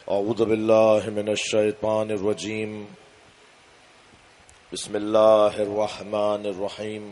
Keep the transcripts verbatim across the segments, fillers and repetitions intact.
اعوذ باللہ من الشیطان الرجیم بسم اللہ الرحمن الرحیم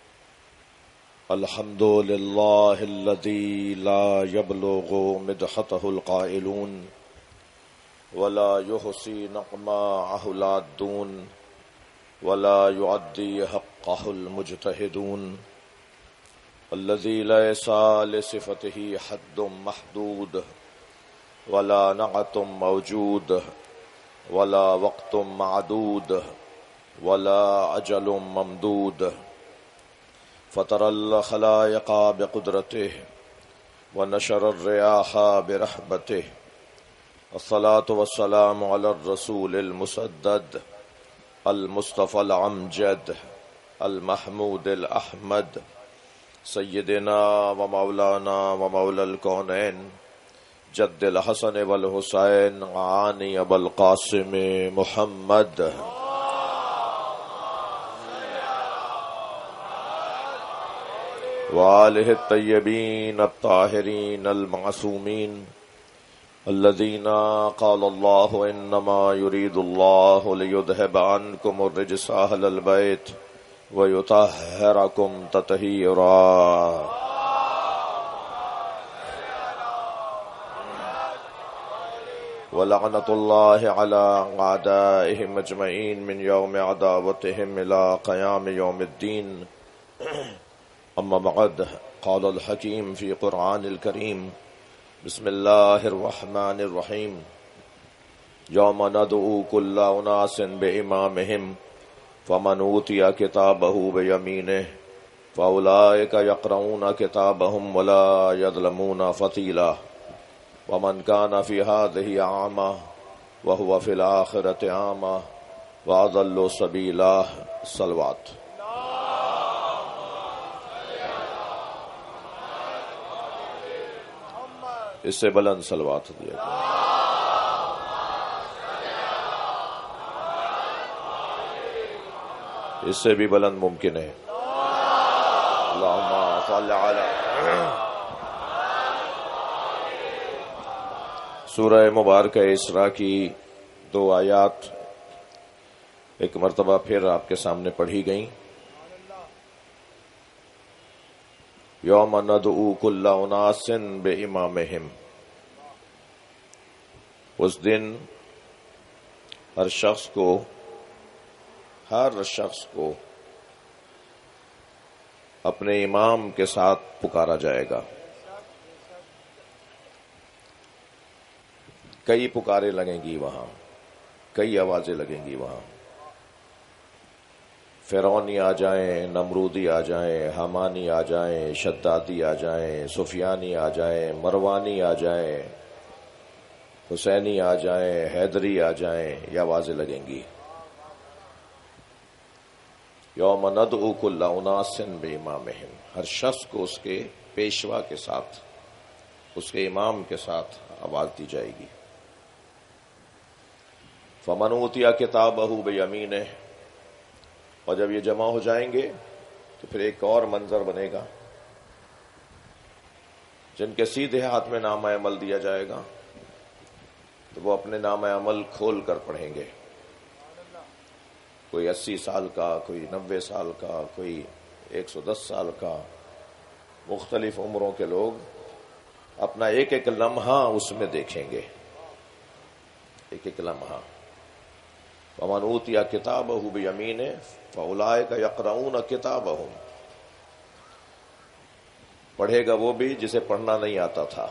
الحمد للہ الذی لا یبلغ مدحتہ القائلون ولا یحصی نقماءہ العادون ولا یعدی حقہ المجتہدون الذی لیس لصفتہ حد محدود ولا نعت موجود ولا وقت معدود ولا اجل ممدود فطر الخلائق بقدرته ونشر الرياح برحمته الصلاة والسلام على الرسول المسدد المصطفى العمجد المحمود الأحمد سيدنا ومولانا ومولى الكونين جد الحسن والحسین عانی ابو القاسم محمد وآلہ الطیبین الطاہرین المعصومین الذین قال اللہ انما یرید اللہ لیذہب عنکم الرجس اہل البیت ویطہرکم تطہیرا ولعنة الله على أعدائهم أجمعين من يوم عداوتهم إلى قيام يوم الدين أما بعد قال الحكيم في قرآن الكريم بسم الله الرحمن الرحيم يوم ندعو كل أناس بإمامهم فمن أوتي كتابه بيمينه فأولئك يقرؤون كتابهم ولا يظلمون فتيلا ومن كان في هذه أعمى وهو في الآخرة أعمى وأضل سبيلا صلوات اس سے بلند صلوات دیا گیا اس سے بھی بلند ممکن ہے اللہم صل علی سورہ مبارکہ اسراء کی دو آیات ایک مرتبہ پھر آپ کے سامنے پڑھی گئیں. یوم ندعو کل اناس بامامہم، اس دن ہر شخص کو ہر شخص کو اپنے امام کے ساتھ پکارا جائے گا. کئی پکارے لگیں گی وہاں، کئی آوازیں لگیں گی وہاں. فرعونی آ جائیں، نمرودی آ جائیں، حمانی آ جائیں، شدادی آ جائیں، سفیانی آ جائیں، مروانی آ جائیں، حسینی آ جائیں، حیدری آ جائیں، یہ آوازیں لگیں گی. یوم ندعو کل اناس بامامہم، ہر شخص کو اس کے پیشوا کے ساتھ، اس کے امام کے ساتھ آواز دی جائے گی. فمن اوتی کتابہ بیمینہ، اور جب یہ جمع ہو جائیں گے تو پھر ایک اور منظر بنے گا. جن کے سیدھے ہاتھ میں نامہ عمل دیا جائے گا تو وہ اپنے نامہ عمل کھول کر پڑھیں گے. کوئی اسی سال کا، کوئی نوے سال کا، کوئی ایک سو دس سال کا، مختلف عمروں کے لوگ اپنا ایک ایک لمحہ اس میں دیکھیں گے، ایک ایک لمحہ. ومن اوتی کتابہ بیمینہ فاولئک یقرؤون کتابہم، پڑھے گا وہ بھی جسے پڑھنا نہیں آتا تھا،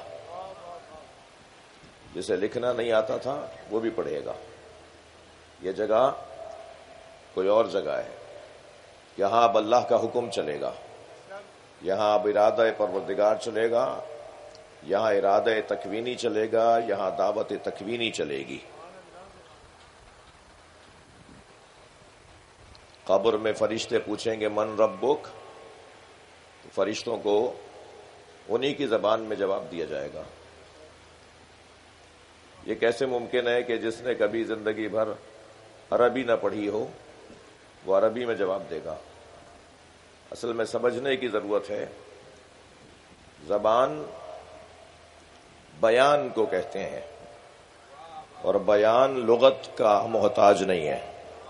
جسے لکھنا نہیں آتا تھا وہ بھی پڑھے گا. یہ جگہ کوئی اور جگہ ہے، یہاں اب اللہ کا حکم چلے گا، یہاں اب ارادہ پروردگار چلے گا، یہاں ارادہ تکوینی چلے گا، یہاں دعوت تکوینی چلے گی. قبر میں فرشتے پوچھیں گے من ربک، تو فرشتوں کو انہی کی زبان میں جواب دیا جائے گا. یہ کیسے ممکن ہے کہ جس نے کبھی زندگی بھر عربی نہ پڑھی ہو وہ عربی میں جواب دے گا؟ اصل میں سمجھنے کی ضرورت ہے. زبان بیان کو کہتے ہیں. اور بیان لغت کا محتاج نہیں ہے.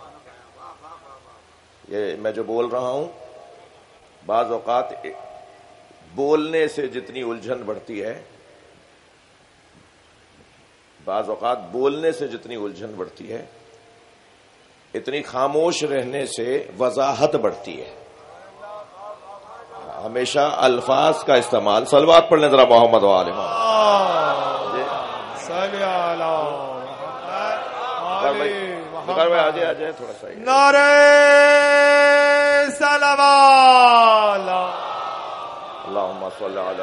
یہ میں جو بول رہا ہوں بعض اوقات بولنے سے جتنی الجھن بڑھتی ہے بعض اوقات بولنے سے جتنی الجھن بڑھتی ہے اتنی خاموش رہنے سے وضاحت بڑھتی ہے. ہمیشہ الفاظ کا استعمال. صلوات پڑھ لیں ذرا محمد و آل محمد. صلی اللہ آ جائے آ جائے تھوڑا سا. نعرہ صلوات. اللہم صلی علی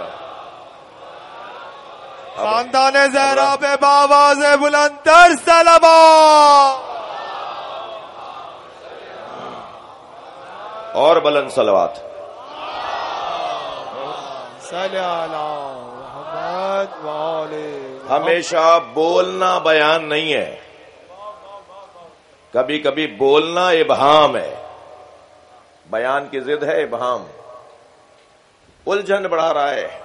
خاندان زہرا پہ باواز بلند تر صلوات اور بلند صلوات. صلی اللہ محمد والے. ہمیشہ بولنا بیان نہیں ہے. کبھی کبھی بولنا ابہام ہے. بیان کی ضد ہے ابہام. الجھن بڑھا رہا ہے.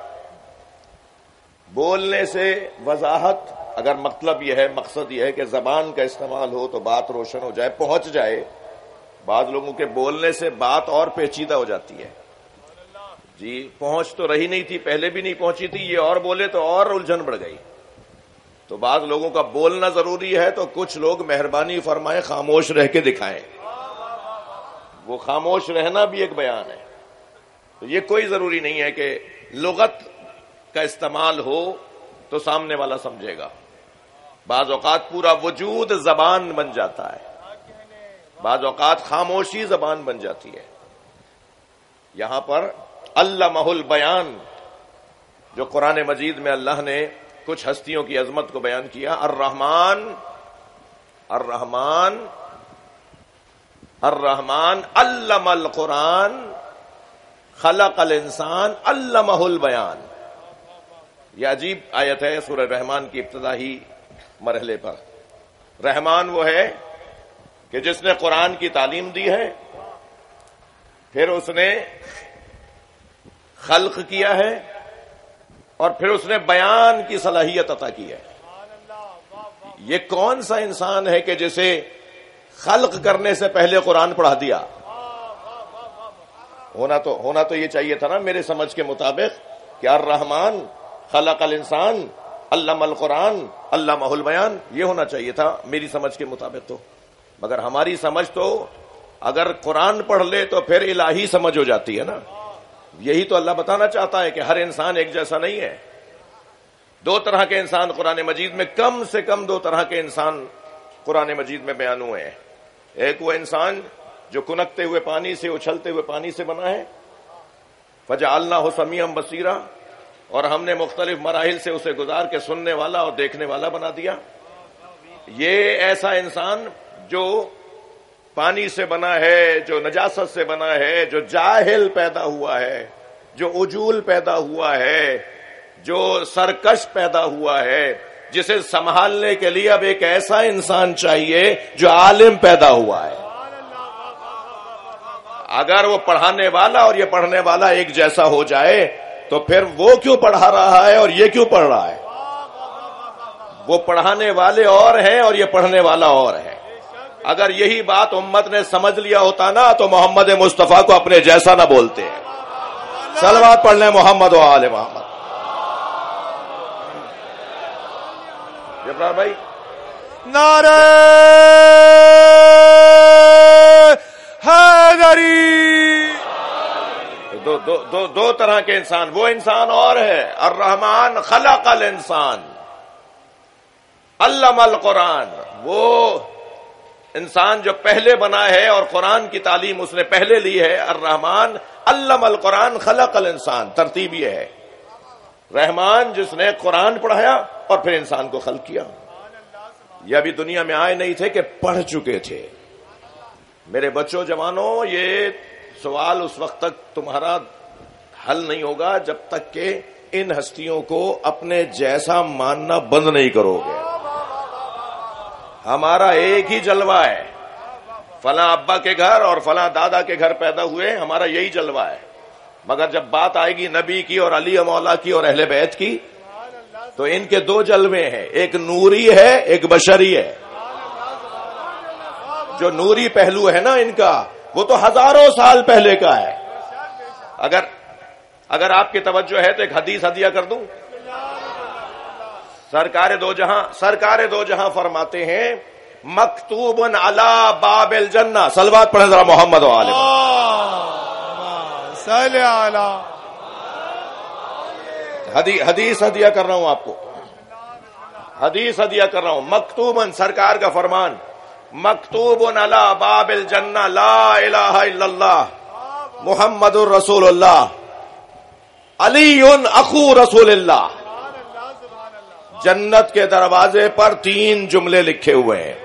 بولنے سے وضاحت اگر مطلب یہ ہے مقصد یہ ہے کہ زبان کا استعمال ہو تو بات روشن ہو جائے پہنچ جائے. بعض لوگوں کے بولنے سے بات اور پیچیدہ ہو جاتی ہے. جی پہنچ تو رہی نہیں تھی پہلے بھی نہیں پہنچی تھی یہ اور بولے تو اور الجھن بڑھ گئی. تو بعض لوگوں کا بولنا ضروری ہے تو کچھ لوگ مہربانی فرمائیں خاموش رہ کے دکھائیں. وہ خاموش رہنا بھی ایک بیان ہے. تو یہ کوئی ضروری نہیں ہے کہ لغت کا استعمال ہو تو سامنے والا سمجھے گا. بعض اوقات پورا وجود زبان بن جاتا ہے. بعض اوقات خاموشی زبان بن جاتی ہے. یہاں پر علمہ البیان جو قرآن مجید میں اللہ نے کچھ ہستیوں کی عظمت کو بیان کیا. الرحمن الرحمن الرحمن علم القرآن خلق الانسان علمہ البیان. یہ عجیب آیت ہے سورہ رحمان کی ابتدائی مرحلے پر. رحمان وہ ہے کہ جس نے قرآن کی تعلیم دی ہے پھر اس نے خلق کیا ہے اور پھر اس نے بیان کی صلاحیت عطا کی ہے. یہ کون سا انسان ہے کہ جسے خلق کرنے سے پہلے قرآن پڑھا دیا؟ ہونا تو ہونا تو یہ چاہیے تھا نا میرے سمجھ کے مطابق کہ الرحمن خلق الانسان علم القرآن علمہ البیان. یہ ہونا چاہیے تھا میری سمجھ کے مطابق. تو مگر ہماری سمجھ تو اگر قرآن پڑھ لے تو پھر الہی سمجھ ہو جاتی ہے نا. یہی تو اللہ بتانا چاہتا ہے کہ ہر انسان ایک جیسا نہیں ہے. دو طرح کے انسان قرآن مجید میں کم سے کم دو طرح کے انسان قرآن مجید میں بیان ہوئے ہیں. ایک وہ انسان جو کنکتے ہوئے پانی سے اچھلتے ہوئے پانی سے بنا ہے فجعلناہ سمیعا بصیرا اور ہم نے مختلف مراحل سے اسے گزار کے سننے والا اور دیکھنے والا بنا دیا. یہ ایسا انسان جو پانی سے بنا ہے جو نجاست سے بنا ہے جو جاہل پیدا ہوا ہے جو عجول پیدا ہوا ہے جو سرکش پیدا ہوا ہے جسے سنبھالنے کے لیے اب ایک ایسا انسان چاہیے جو عالم پیدا ہوا ہے. اگر وہ پڑھانے والا اور یہ پڑھنے والا ایک جیسا ہو جائے تو پھر وہ کیوں پڑھا رہا ہے اور یہ کیوں پڑھ رہا ہے؟ وہ پڑھانے والے اور ہیں اور یہ پڑھنے والا اور ہے. اگر یہی بات امت نے سمجھ لیا ہوتا نا تو محمد مصطفیٰ کو اپنے جیسا نہ بولتے. صلوات پڑھ لیں محمد و آل محمد. جبرائیل بھائی نعرہ حیدری. دو, دو, دو, دو طرح کے انسان. وہ انسان اور ہے الرحمن خلق الانسان علم القرآن. وہ انسان جو پہلے بنا ہے اور قرآن کی تعلیم اس نے پہلے لی ہے. الرحمن علم القرآن خلق الانسان. ترتیب یہ ہے رحمان جس نے قرآن پڑھایا اور پھر انسان کو خلق کیا. یہ ابھی دنیا میں آئے نہیں تھے کہ پڑھ چکے تھے. میرے بچوں جوانوں یہ سوال اس وقت تک تمہارا حل نہیں ہوگا جب تک کہ ان ہستیوں کو اپنے جیسا ماننا بند نہیں کرو گے. ہمارا ایک ہی جلوہ ہے. فلاں ابا کے گھر اور فلاں دادا کے گھر پیدا ہوئے ہمارا یہی جلوہ ہے. مگر جب بات آئے گی نبی کی اور علی مولا کی اور اہل بیت کی تو ان کے دو جلوے ہیں، ایک نوری ہے ایک بشری ہے. جو نوری پہلو ہے نا ان کا وہ تو ہزاروں سال پہلے کا ہے. اگر اگر آپ کی توجہ ہے تو ایک حدیث ہدیہ کر دوں. سرکار دو جہاں سرکار دو جہاں فرماتے ہیں مکتوب علی باب الجنہ. صلوات پڑھیں ذرا محمد و آل محمد. صلی علی حدیث ہدیہ کر رہا ہوں آپ کو، حدیث ہدیہ کر رہا ہوں. مکتوبن سرکار کا فرمان، مکتوب علی باب الجنہ لا الہ الا اللہ محمد الرسول اللہ علی اخو رسول اللہ. جنت کے دروازے پر تین جملے لکھے ہوئے ہیں.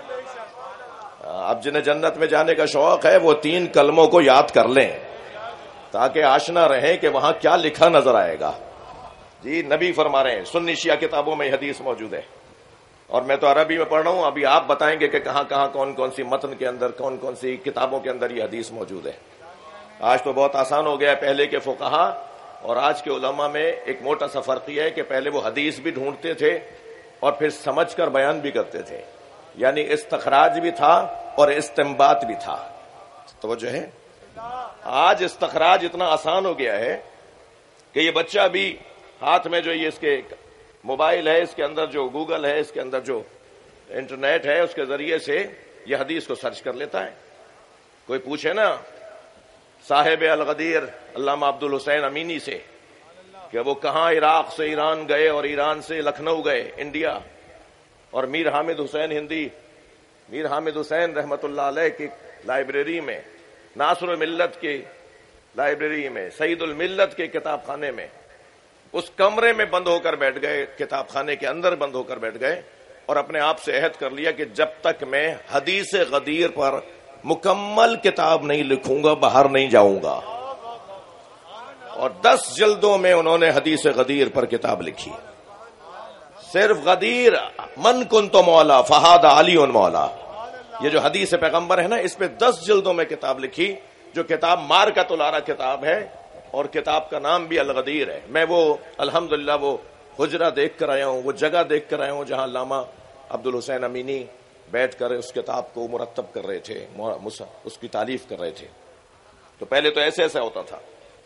اب جنہیں جنت میں جانے کا شوق ہے وہ تین کلموں کو یاد کر لیں تاکہ آشنا رہیں کہ وہاں کیا لکھا نظر آئے گا. جی نبی فرما رہے ہیں، سنی شیعہ کتابوں میں حدیث موجود ہے اور میں تو عربی میں پڑھ رہا ہوں. ابھی آپ بتائیں گے کہ کہاں کہاں کون کون سی متن کے اندر کون کون سی کتابوں کے اندر یہ حدیث موجود ہے. آج تو بہت آسان ہو گیا ہے. پہلے کے فقہا اور آج کے علماء میں ایک موٹا سا فرق یہ ہے کہ پہلے وہ حدیث بھی ڈھونڈتے تھے اور پھر سمجھ کر بیان بھی کرتے تھے، یعنی استخراج بھی تھا اور استنباط بھی تھا. توجہ ہے. آج استخراج اتنا آسان ہو گیا ہے کہ یہ بچہ بھی ہاتھ میں جو یہ اس کے موبائل ہے، اس کے اندر جو گوگل ہے، اس کے اندر جو انٹرنیٹ ہے، اس کے ذریعے سے یہ حدیث کو سرچ کر لیتا ہے. کوئی پوچھے نا صاحب الغدیر علامہ عبد الحسین امینی سے کہ وہ کہاں عراق سے ایران گئے اور ایران سے لکھنؤ گئے انڈیا، اور میر حامد حسین ہندی میر حامد حسین رحمت اللہ علیہ کی لائبریری میں، ناصر الملت کی لائبریری میں، سعید الملت کے کتاب خانے میں، اس کمرے میں بند ہو کر بیٹھ گئے، کتاب خانے کے اندر بند ہو کر بیٹھ گئے اور اپنے آپ سے عہد کر لیا کہ جب تک میں حدیث غدیر پر مکمل کتاب نہیں لکھوں گا باہر نہیں جاؤں گا. اور دس جلدوں میں انہوں نے حدیث غدیر پر کتاب لکھی. صرف غدیر من کنت مولا فہاد علی مولا، یہ جو حدیث پیغمبر ہے نا، اس پہ دس جلدوں میں کتاب لکھی، جو کتاب مارکۃ الارا کتاب ہے اور کتاب کا نام بھی الغدیر ہے. میں وہ الحمدللہ وہ حجرہ دیکھ کر آیا ہوں، وہ جگہ دیکھ کر آیا ہوں جہاں علامہ عبد الحسین امینی بیٹھ کر اس کتاب کو مرتب کر رہے تھے، اس کی تعریف کر رہے تھے. تو پہلے تو ایسے ایسا ہوتا تھا.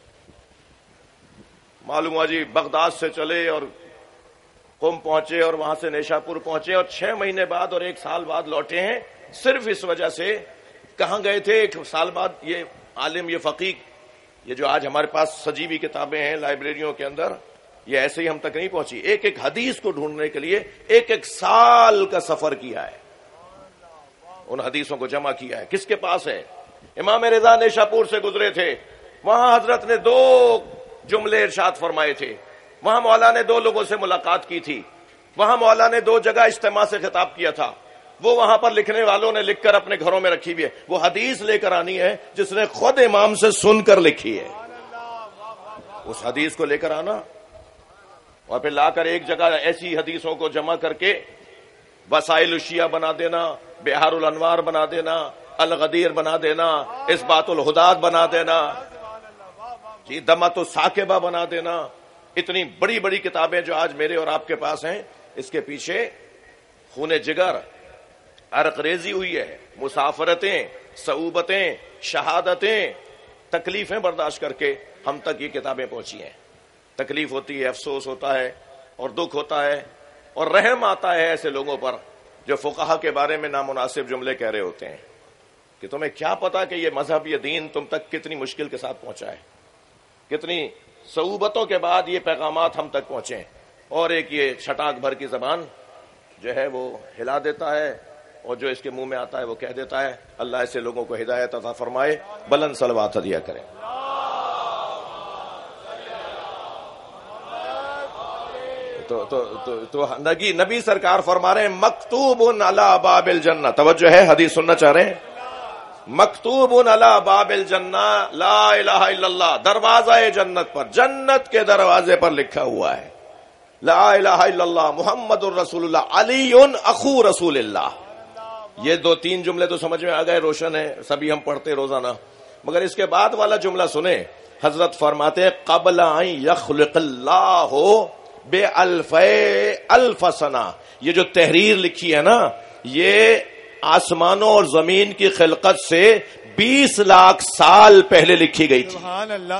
معلوم ہوا جی بغداد سے چلے اور قم پہنچے اور وہاں سے نیشا پور پہنچے اور چھ مہینے بعد اور ایک سال بعد لوٹے ہیں. صرف اس وجہ سے کہاں گئے تھے ایک سال بعد، یہ عالم یہ فقیہ یہ جو آج ہمارے پاس سجیوی کتابیں ہیں لائبریریوں کے اندر، یہ ایسے ہی ہم تک نہیں پہنچی. ایک ایک حدیث کو ڈھونڈنے کے لیے ایک ایک سال کا سفر کیا ہے، ان حدیثوں کو جمع کیا ہے. کس کے پاس ہے؟ امام رضا نیشا پور سے گزرے تھے، وہاں حضرت نے دو جملے ارشاد فرمائے تھے. وہاں مولا نے دو لوگوں سے ملاقات کی تھی، وہاں مولا نے دو جگہ اجتماع سے خطاب کیا تھا. وہ وہاں پر لکھنے والوں نے لکھ کر اپنے گھروں میں رکھی ہوئی ہے. وہ حدیث لے کر آنی ہے جس نے خود امام سے سن کر لکھی ہے. اس حدیث کو لے کر آنا اور پھر لا کر ایک جگہ ایسی حدیثوں کو جمع کر کے وسائل الشیعہ بنا دینا، بہار الانوار بنا دینا، الغدیر بنا دینا، اثبات الہدات بنا دینا، جی دمت الثاقبہ بنا دینا. اتنی بڑی بڑی کتابیں جو آج میرے اور آپ کے پاس ہیں، اس کے پیچھے خون جگر، عرق ریزی ہوئی ہے، مسافرتیں، صعوبتیں، شہادتیں، تکلیفیں برداشت کر کے ہم تک یہ کتابیں پہنچی ہیں. تکلیف ہوتی ہے، افسوس ہوتا ہے اور دکھ ہوتا ہے اور رحم آتا ہے ایسے لوگوں پر جو فقہا کے بارے میں نامناسب جملے کہہ رہے ہوتے ہیں کہ تمہیں کیا پتا کہ یہ مذہب، یہ دین تم تک کتنی مشکل کے ساتھ پہنچا ہے، کتنی صعوبتوں کے بعد یہ پیغامات ہم تک پہنچے. اور ایک یہ چھٹاک بھر کی زبان جو ہے وہ ہلا دیتا ہے اور جو اس کے منہ میں آتا ہے وہ کہہ دیتا ہے. اللہ ایسے لوگوں کو ہدایت عطا فرمائے. بلند صلوات ہدیہ کریں. تو تو تو, تو نبی, نبی سرکار فرما رہے ہیں مکتوب علی باب الجنہ. توجہ ہے، حدیث سننا چاہ رہے ہیں؟ مکتوب علی باب الجنہ لا الہ الا اللہ، دروازہ جنت پر، جنت کے دروازے پر لکھا ہوا ہے لا الہ الا اللہ محمد الرسول اللہ علی اخو رسول اللہ. یہ دو تین جملے تو سمجھ میں آ گئے، روشن ہے، سبھی ہم پڑھتے روزانہ. مگر اس کے بعد والا جملہ سنیں، حضرت فرماتے قبل ان یخلق اللہ بے الفے الف سنہ. یہ جو تحریر لکھی ہے نا، یہ آسمانوں اور زمین کی خلقت سے بیس لاکھ سال پہلے لکھی گئی تھی. سبحان اللہ.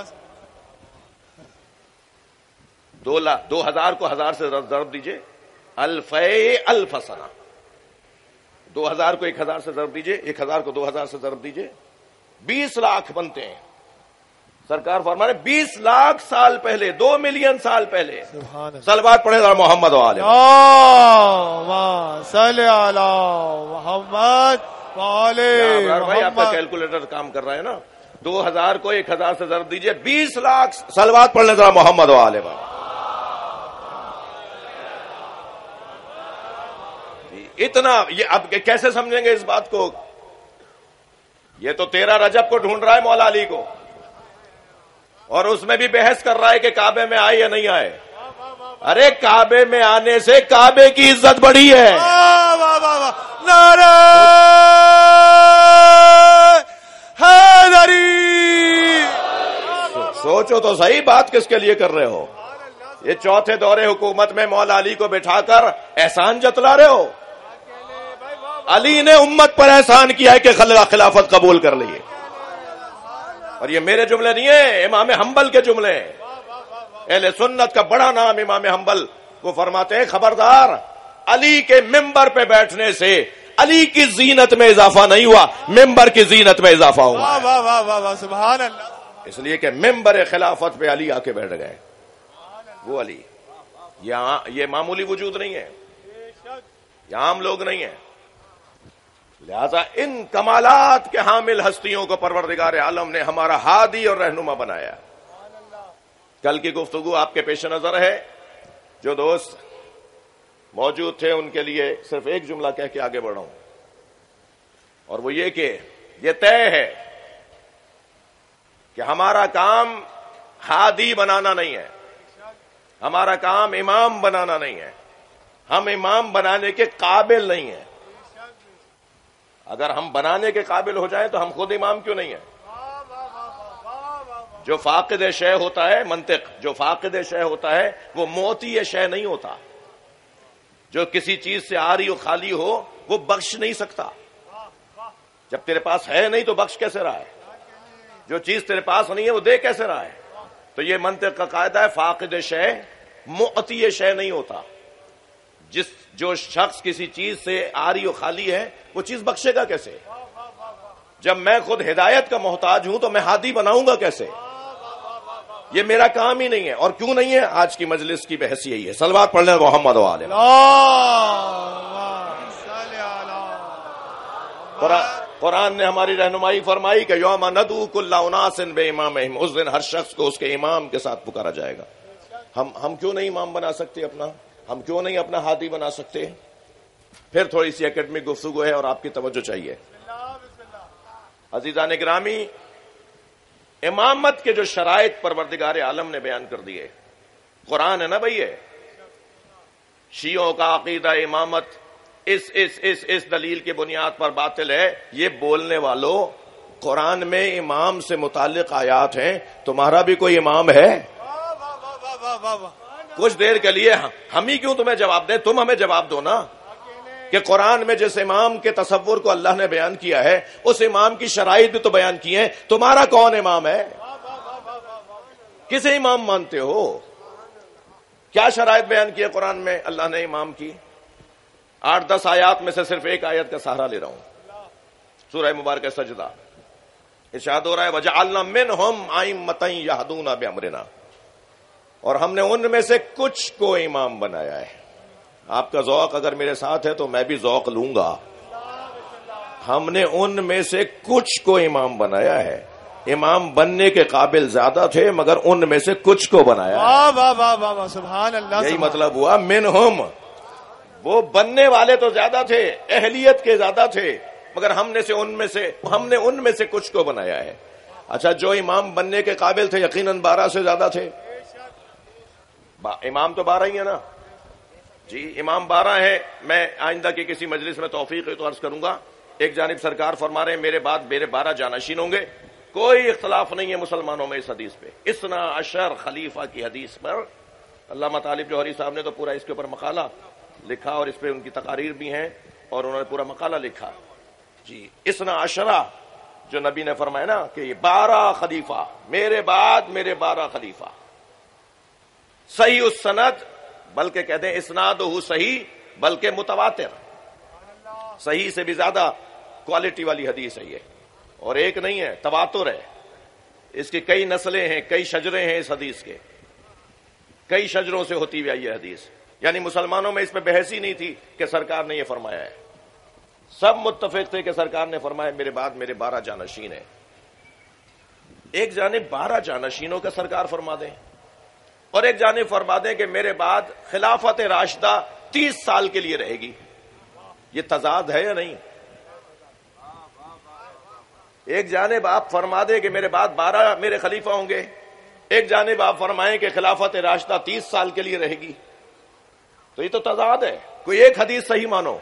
دو لاکھ دو ہزار کو ہزار سے ضرب دیجئے، الفے الف سنہ. دو ہزار کو ایک ہزار سے ضرب دیجئے، ایک ہزار کو دو ہزار سے ضرب دیجئے، بیس لاکھ بنتے ہیں. سرکار فرما رہے بیس لاکھ سال پہلے، دو ملین سال پہلے. سبحان اللہ. صلوات پڑھے ذرا محمد والے. اللہم صلی علی محمد وعلی بھائی آپ کا محمد. کیلکولیٹر کام کر رہا ہے نا. دو ہزار کو ایک ہزار سے ضرب دیجئے، بیس لاکھ. صلوات پڑھنے ذرا محمد والے. اتنا یہ اب کیسے سمجھیں گے اس بات کو؟ یہ تو تیرہ رجب کو ڈھونڈ رہا ہے مولا علی کو، اور اس میں بھی بحث کر رہا ہے کہ کعبے میں آئے یا نہیں آئے. ارے کعبے میں آنے سے کعبے کی عزت بڑھی ہے. واہ واہ واہ واہ. نعرہ حیدری. سوچو تو صحیح، بات کس کے لیے کر رہے ہو؟ یہ چوتھے دور حکومت میں مولا علی کو بٹھا کر احسان جتلا رہے ہو. علی نے امت پر احسان کیا ہے کہ خلافت قبول کر لیے. اور یہ میرے جملے نہیں ہیں، امام حنبل کے جملے ہیں. اہل سنت کا بڑا نام امام حنبل، وہ فرماتے ہیں خبردار، علی کے ممبر پہ بیٹھنے سے علی کی زینت میں اضافہ نہیں ہوا، ممبر کی زینت میں اضافہ ہوا. واہ واہ واہ واہ واہ. سبحان اللہ. اس لیے کہ ممبر خلافت پہ علی آ کے بیٹھ گئے. وہ علی یہ معمولی وجود نہیں ہے، یہ عام لوگ نہیں ہیں. لہذا ان کمالات کے حامل ہستیوں کو پروردگار عالم نے ہمارا ہادی اور رہنما بنایا. کل کی گفتگو آپ کے پیش نظر ہے. جو دوست موجود تھے ان کے لیے صرف ایک جملہ کہہ کے آگے بڑھا ہوں، اور وہ یہ کہ یہ طے ہے کہ ہمارا کام ہادی بنانا نہیں ہے، ہمارا کام امام بنانا نہیں ہے. ہم امام بنانے کے قابل نہیں ہیں. اگر ہم بنانے کے قابل ہو جائیں تو ہم خود امام کیوں نہیں ہیں؟ جو فاقد شے ہوتا ہے، منطق، جو فاقد شے ہوتا ہے وہ موتی شے نہیں ہوتا. جو کسی چیز سے آری و خالی ہو وہ بخش نہیں سکتا. جب تیرے پاس ہے نہیں تو بخش کیسے رہا ہے؟ جو چیز تیرے پاس نہیں ہے وہ دے کیسے رہا ہے؟ تو یہ منطق کا قاعدہ ہے، فاقد شے معطی شے نہیں ہوتا. جس جو شخص کسی چیز سے آری و خالی ہے وہ چیز بخشے گا کیسے؟ جب میں خود ہدایت کا محتاج ہوں تو میں ہادی بناؤں گا کیسے؟ یہ میرا کام ہی نہیں ہے. اور کیوں نہیں ہے؟ آج کی مجلس کی بحث یہی ہے. صلوات پڑھ لیں محمد وعلى. قرآن نے ہماری رہنمائی فرمائی کہ یوم ندعو کل اناس بامامہم، اس دن ہر شخص کو اس کے امام کے ساتھ پکارا جائے گا. ہم ہم کیوں نہیں امام بنا سکتے اپنا؟ ہم کیوں نہیں اپنا ہادی بنا سکتے؟ پھر تھوڑی سی اکیڈمک گفتگو ہے اور آپ کی توجہ چاہیے. عزیزان گرامی، امامت کے جو شرائط پروردگار عالم نے بیان کر دیے، قرآن ہے نا بھائی. ہے شیعوں کا عقیدہ امامت اس اس اس اس دلیل کی بنیاد پر باطل ہے. یہ بولنے والوں، قرآن میں امام سے متعلق آیات ہیں، تمہارا بھی کوئی امام ہے؟ کچھ دیر کے لیے ہم ہی کیوں تمہیں جواب دیں؟ تم ہمیں جواب دو نا کہ قرآن میں جس امام کے تصور کو اللہ نے بیان کیا ہے اس امام کی شرائط بھی تو بیان کی ہیں. تمہارا کون امام ہے؟ کسے امام مانتے ہو؟ کیا شرائط بیان کی ہے قرآن میں اللہ نے امام کی؟ آٹھ دس آیات میں سے صرف ایک آیت کا سہارا لے رہا ہوں، سورہ مبارکہ سجدہ. ارشاد ہو رہا ہے وَجَعَلْنَا مِنْهُمْ أَئِمَّةً يَهْدُونَ بِأَمْرِنَا، اور ہم نے ان میں سے کچھ کو امام بنایا ہے. آپ کا ذوق اگر میرے ساتھ ہے تو میں بھی ذوق لوں گا. ہم نے ان میں سے کچھ کو امام بنایا ہے. امام بننے کے قابل زیادہ تھے مگر ان میں سے کچھ کو بنایا. واہ واہ واہ واہ واہ. سبحان اللہ. یہی مطلب ہوا منہم. وہ بننے والے تو زیادہ تھے، اہلیت کے زیادہ تھے، مگر ہم نے سے ان میں سے ہم نے ان میں سے کچھ کو بنایا ہے. اچھا، جو امام بننے کے قابل تھے یقیناً بارہ سے زیادہ تھے. امام تو بارہ ہی ہے نا جی، امام بارہ ہے. میں آئندہ کی کسی مجلس میں توفیق ہے تو عرض کروں گا. ایک جانب سرکار فرما رہے ہیں میرے بعد میرے بارہ جانشین ہوں گے. کوئی اختلاف نہیں ہے مسلمانوں میں اس حدیث پہ، اسنا عشر خلیفہ کی حدیث پر علامہ طالب جوہری صاحب نے تو پورا اس کے اوپر مقالہ لکھا اور اس پہ ان کی تقاریر بھی ہیں اور انہوں نے پورا مقالہ لکھا. جی اسنا عشرہ جو نبی نے فرمایا نا کہ یہ بارہ خلیفہ میرے بعد میرے بارہ خلیفہ صحیح السند بلکہ کہتے ہیں اسناد ہو صحیح بلکہ متواتر صحیح سے بھی زیادہ کوالٹی والی حدیث ہے یہ اور ایک نہیں ہے تواتر ہے. اس کی کئی نسلیں ہیں کئی شجرے ہیں اس حدیث کے کئی شجروں سے ہوتی ہوئی آئی ہے حدیث. یعنی مسلمانوں میں اس میں بحث ہی نہیں تھی کہ سرکار نے یہ فرمایا ہے. سب متفق تھے کہ سرکار نے فرمایا میرے بعد میرے بارہ جانشین ہیں. ایک جانب بارہ جانشینوں کا سرکار فرما دیں اور ایک جانب فرما دیں کہ میرے بعد خلافت راشدہ تیس سال کے لیے رہے گی. یہ تضاد ہے یا نہیں؟ ایک جانب آپ فرما دیں کہ میرے بعد بارہ میرے خلیفہ ہوں گے, ایک جانب آپ فرمائیں کہ خلافت راشدہ تیس سال کے لیے رہے گی, تو یہ تو تضاد ہے. کوئی ایک حدیث صحیح مانو.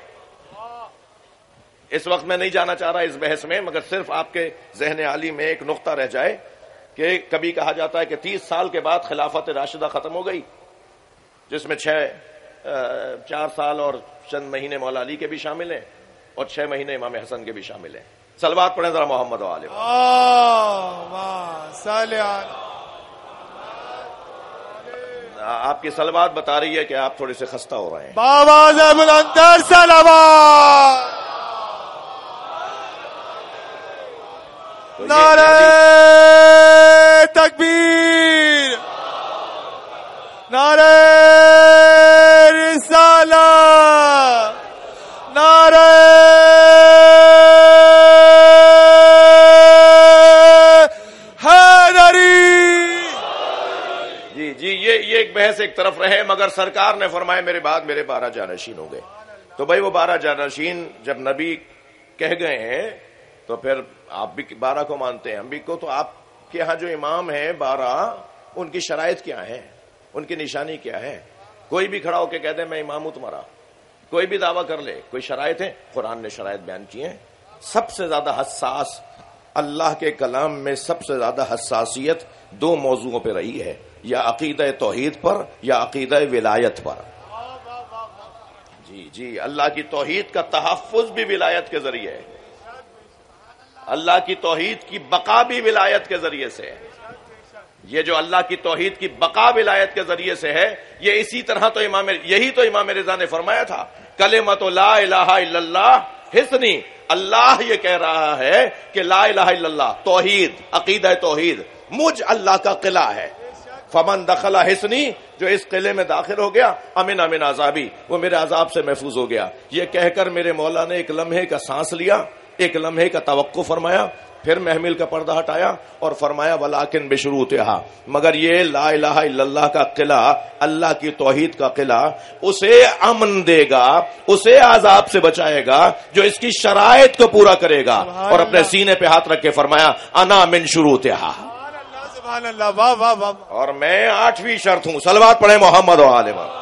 اس وقت میں نہیں جانا چاہ رہا اس بحث میں, مگر صرف آپ کے ذہن عالی میں ایک نقطہ رہ جائے کہ کبھی کہا جاتا ہے کہ تیس سال کے بعد خلافت راشدہ ختم ہو گئی, جس میں چھ چار سال اور چند مہینے مولا علی کے بھی شامل ہیں اور چھ مہینے امام حسن کے بھی شامل ہیں. صلوات پڑھیں ذرا محمد و آل آپ کی صلوات بتا رہی ہے کہ آپ تھوڑے سے خستہ ہو رہے ہیں. بابا بلندر صلوات. نعرہ تکبیر, نعرہ رسالہ, نعرہ یہ ایک بحث ایک طرف رہے, مگر سرکار نے فرمایا میرے بعد میرے بارہ جانشین ہو گئے. تو بھائی وہ بارہ جانشین جب نبی کہہ گئے ہیں تو پھر آپ بھی بارہ کو مانتے ہیں, ہم بھی کو. تو آپ کے ہاں جو امام ہیں بارہ, ان کی شرائط کیا ہے, ان کی نشانی کیا ہے؟ کوئی بھی کھڑا ہو کے کہہ دے میں امام ہوں تمہارا, کوئی بھی دعویٰ کر لے. کوئی شرائط ہے؟ قرآن نے شرائط بیان کی ہیں. سب سے زیادہ حساس اللہ کے کلام میں سب سے زیادہ حساسیت دو موضوعوں پہ رہی ہے, یا عقیدہ توحید پر یا عقیدہ ولایت پر. جی جی اللہ کی توحید کا تحفظ بھی ولایت کے ذریعے ہے, اللہ کی توحید کی بقا بھی ولایت کے ذریعے سے ہے. یہ جو اللہ کی توحید کی بقا ولایت کے ذریعے سے ہے, یہ اسی طرح تو امام یہی تو امام رضا نے فرمایا تھا کلمۃ لا الہ الا اللہ حسنی. اللہ یہ کہہ رہا ہے کہ لا الہ الا اللہ توحید عقیدہ توحید مجھ اللہ کا قلعہ ہے. فمن دخل حسنی, جو اس قلعے میں داخل ہو گیا, امن امن عذابی, وہ میرے عذاب سے محفوظ ہو گیا. یہ کہہ کر میرے مولا نے ایک لمحے کا سانس لیا, ایک لمحے کا توقع فرمایا, پھر محمل کا پردہ ہٹایا اور فرمایا ولیکن بشروطہا, مگر یہ لا الہ الا اللہ کا قلعہ, اللہ کی توحید کا قلعہ, اسے امن دے گا, اسے عذاب سے بچائے گا جو اس کی شرائط کو پورا کرے گا. اور اپنے سینے پہ ہاتھ رکھ کے فرمایا انا من شروطہا, سبحان اللہ, واہ واہ واہ, اور میں آٹھویں شرط ہوں. صلوات پڑھیں محمد و آل محمد.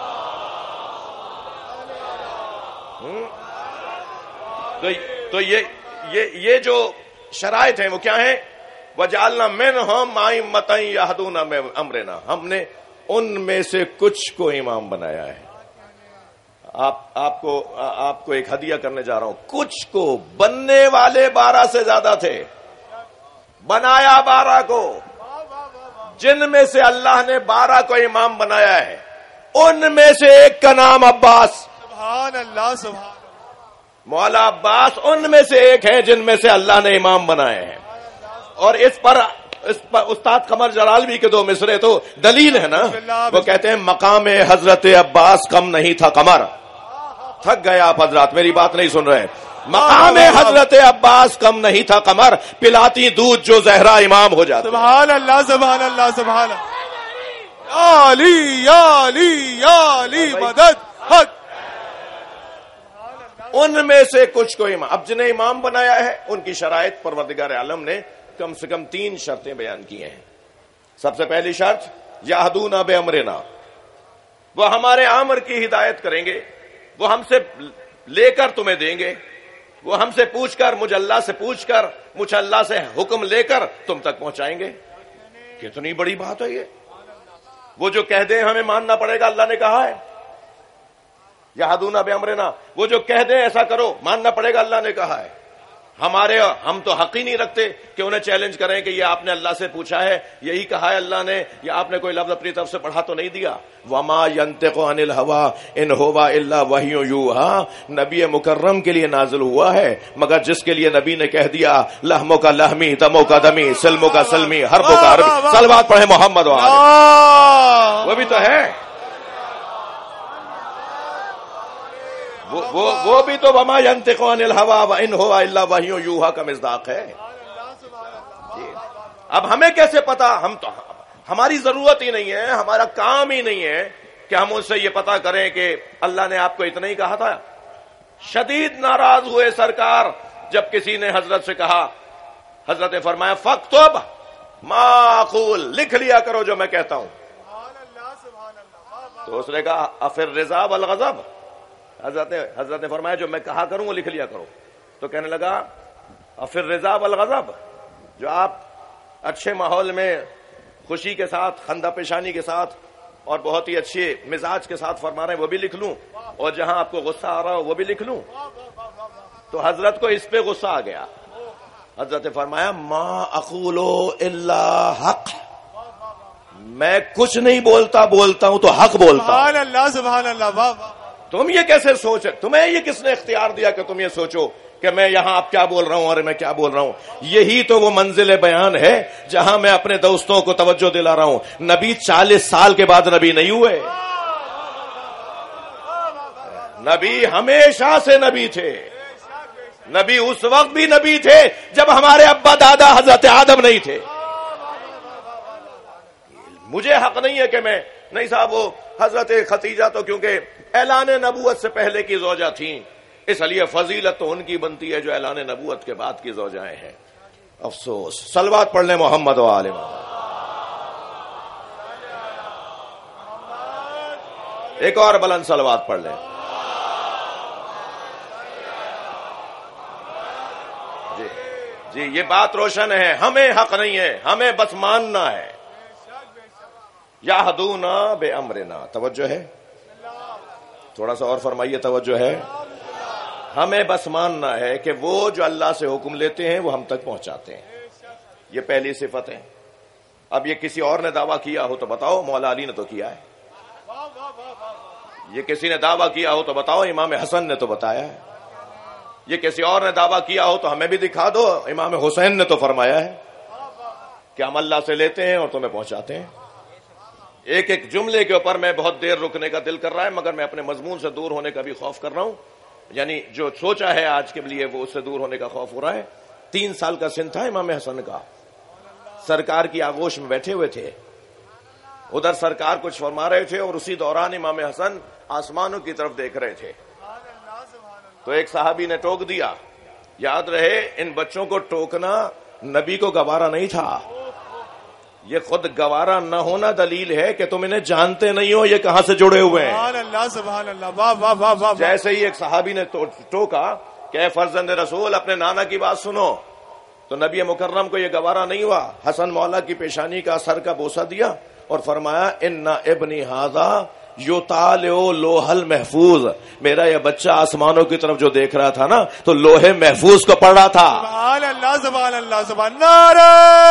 تو یہ یہ یہ جو شرائط ہیں وہ کیا ہیں؟ وجعلنا منہم ائمۃ یہدون بامرنا, ہم نے ان میں سے کچھ کو امام بنایا ہے. آپ آپ کو آپ کو ایک ہدیہ کرنے جا رہا ہوں. کچھ کو, بننے والے بارہ سے زیادہ تھے, بنایا بارہ کو. جن میں سے اللہ نے بارہ کو امام بنایا ہے ان میں سے ایک کا نام عباس. سبحان اللہ, سبحان مولا عباس ان میں سے ایک ہیں جن میں سے اللہ نے امام بنائے ہیں. اور اس پر اس پر استاد قمر جلالوی کے دو مصرے تو دلیل ہے نا. وہ کہتے ہیں مقام حضرت عباس کم نہیں تھا قمر. تھک گئے آپ حضرات, میری بات نہیں سن رہے. مقام حضرت عباس کم نہیں تھا قمر, پلاتی دودھ جو زہرا امام ہو جاتا. سبحان اللہ, سبحان اللہ, سبحان اللہ. علی علی علی مدد حق. ان میں سے کچھ کو امام. اب جنہیں امام بنایا ہے ان کی شرائط پروردگار عالم نے کم سے کم تین شرطیں بیان کی ہیں. سب سے پہلی شرط یہدون بامرنا, وہ ہمارے امر کی ہدایت کریں گے, وہ ہم سے لے کر تمہیں دیں گے, وہ ہم سے پوچھ کر, مجھ اللہ سے پوچھ کر, مجھ اللہ سے حکم لے کر تم تک پہنچائیں گے. کتنی بڑی بات ہے یہ. وہ جو کہہ دیں ہمیں ماننا پڑے گا، اللہ نے کہا ہے یہدون بامرنا، وہ جو کہہ دیں ایسا کرو ماننا پڑے گا، اللہ نے کہا ہے. ہمارے ہم تو حق ہی نہیں رکھتے کہ انہیں چیلنج کریں کہ یہ آپ نے اللہ سے پوچھا ہے، یہی کہا ہے اللہ نے، یا آپ نے کوئی لفظ اپنی طرف سے پڑھا تو نہیں دیا. وما ينطق عن الهوى ان هو الا وحی یوحى، نبی مکرم کے لیے نازل ہوا ہے مگر جس کے لیے نبی نے کہہ دیا لحموں کا لحمی، دموں کا دمی، سلموں کا سلمی، حرفوں کا حرفی. صلوات پڑھے محمد وآلہ، وہ بھی تو ہے، وہ وہ وہ بھی تو وما ينطق عن الهوى وان هو الا وحی یوحى کا مصداق ہے. اب ہمیں کیسے پتا؟ ہم تو ہماری ضرورت ہی نہیں ہے، ہمارا کام ہی نہیں ہے کہ ہم ان سے یہ پتا کریں کہ اللہ نے آپ کو اتنا ہی کہا تھا. شدید ناراض ہوئے سرکار جب کسی نے حضرت سے کہا، حضرت نے فرمایا فاکتب ما اقول، لکھ لیا کرو جو میں کہتا ہوں. تو اس نے کہا افر رضا والغضب، حضرت نے حضرت نے فرمایا جو میں کہا کروں وہ لکھ لیا کرو. تو کہنے لگا افر رضا والغضب، جو آپ اچھے ماحول میں خوشی کے ساتھ، خندہ پیشانی کے ساتھ اور بہت ہی اچھے مزاج کے ساتھ فرما رہے ہیں وہ بھی لکھ لوں، اور جہاں آپ کو غصہ آ رہا ہو وہ بھی لکھ لوں. تو حضرت کو اس پہ غصہ آ گیا. حضرت نے فرمایا ما اقول الا حق، میں کچھ نہیں بولتا، بولتا ہوں تو حق بولتا ہوں. سبحان اللہ سبحان اللہ. واہ واہ. تم یہ کیسے سوچ، تمہیں یہ کس نے اختیار دیا کہ تم یہ سوچو کہ میں یہاں آپ کیا بول رہا ہوں اور میں کیا بول رہا ہوں؟ یہی تو وہ منزل بیان ہے جہاں میں اپنے دوستوں کو توجہ دلا رہا ہوں. نبی چالیس سال کے بعد نبی نہیں ہوئے، نبی ہمیشہ سے نبی تھے. نبی اس وقت بھی نبی تھے جب ہمارے ابا دادا حضرت آدم نہیں تھے. مجھے حق نہیں ہے کہ میں، نہیں صاحب وہ حضرت ختیجہ تو کیونکہ اعلان نبوت سے پہلے کی زوجہ تھیں، اس لیے فضیلت تو ان کی بنتی ہے جو اعلان نبوت کے بعد کی زوجائیں ہیں. افسوس. صلوات پڑھ لیں محمد و آل محمد. ایک اور بلند صلوات پڑھ لیں. جی جی یہ بات روشن ہے، ہمیں حق نہیں ہے، ہمیں بس ماننا ہے. یہدونا بے امرنا، توجہ ہے، تھوڑا سا اور فرمائیے، توجہ ہے. ہمیں بس ماننا ہے کہ وہ جو اللہ سے حکم لیتے ہیں وہ ہم تک پہنچاتے ہیں. یہ پہلی صفت ہے. اب یہ کسی اور نے دعویٰ کیا ہو تو بتاؤ، مولا علی نے تو کیا ہے. یہ کسی نے دعویٰ کیا ہو تو بتاؤ، امام حسن نے تو بتایا ہے. یہ کسی اور نے دعویٰ کیا ہو تو ہمیں بھی دکھا دو، امام حسین نے تو فرمایا ہے کہ ہم اللہ سے لیتے ہیں اور تمہیں پہنچاتے ہیں. ایک ایک جملے کے اوپر میں بہت دیر رکنے کا دل کر رہا ہے، مگر میں اپنے مضمون سے دور ہونے کا بھی خوف کر رہا ہوں. یعنی جو سوچا ہے آج کے لیے وہ اس سے دور ہونے کا خوف ہو رہا ہے. تین سال کا سن تھا امام حسن کا، سرکار کی آغوش میں بیٹھے ہوئے تھے، ادھر سرکار کچھ فرما رہے تھے اور اسی دوران امام حسن آسمانوں کی طرف دیکھ رہے تھے. تو ایک صحابی نے ٹوک دیا. یاد رہے ان بچوں کو ٹوکنا نبی کو گوارا نہیں تھا. یہ خود گوارا نہ ہونا دلیل ہے کہ تم انہیں جانتے نہیں ہو یہ کہاں سے جڑے ہوئے ہیں. سبحان اللہ سبحان اللہ. واہ واہ واہ واہ. جیسے ہی ایک صحابی نے ٹوکا کہ اے فرزند رسول اپنے نانا کی بات سنو، تو نبی مکرم کو یہ گوارا نہیں ہوا. حسن مولا کی پیشانی کا سر کا بوسہ دیا اور فرمایا ان ابنی ھذا یطالع لوح المحفوظ، میرا یہ بچہ آسمانوں کی طرف جو دیکھ رہا تھا نا تو لوح محفوظ کو پڑھ رہا تھا. سبحان اللہ سبحان اللہ سبحان. نعرہ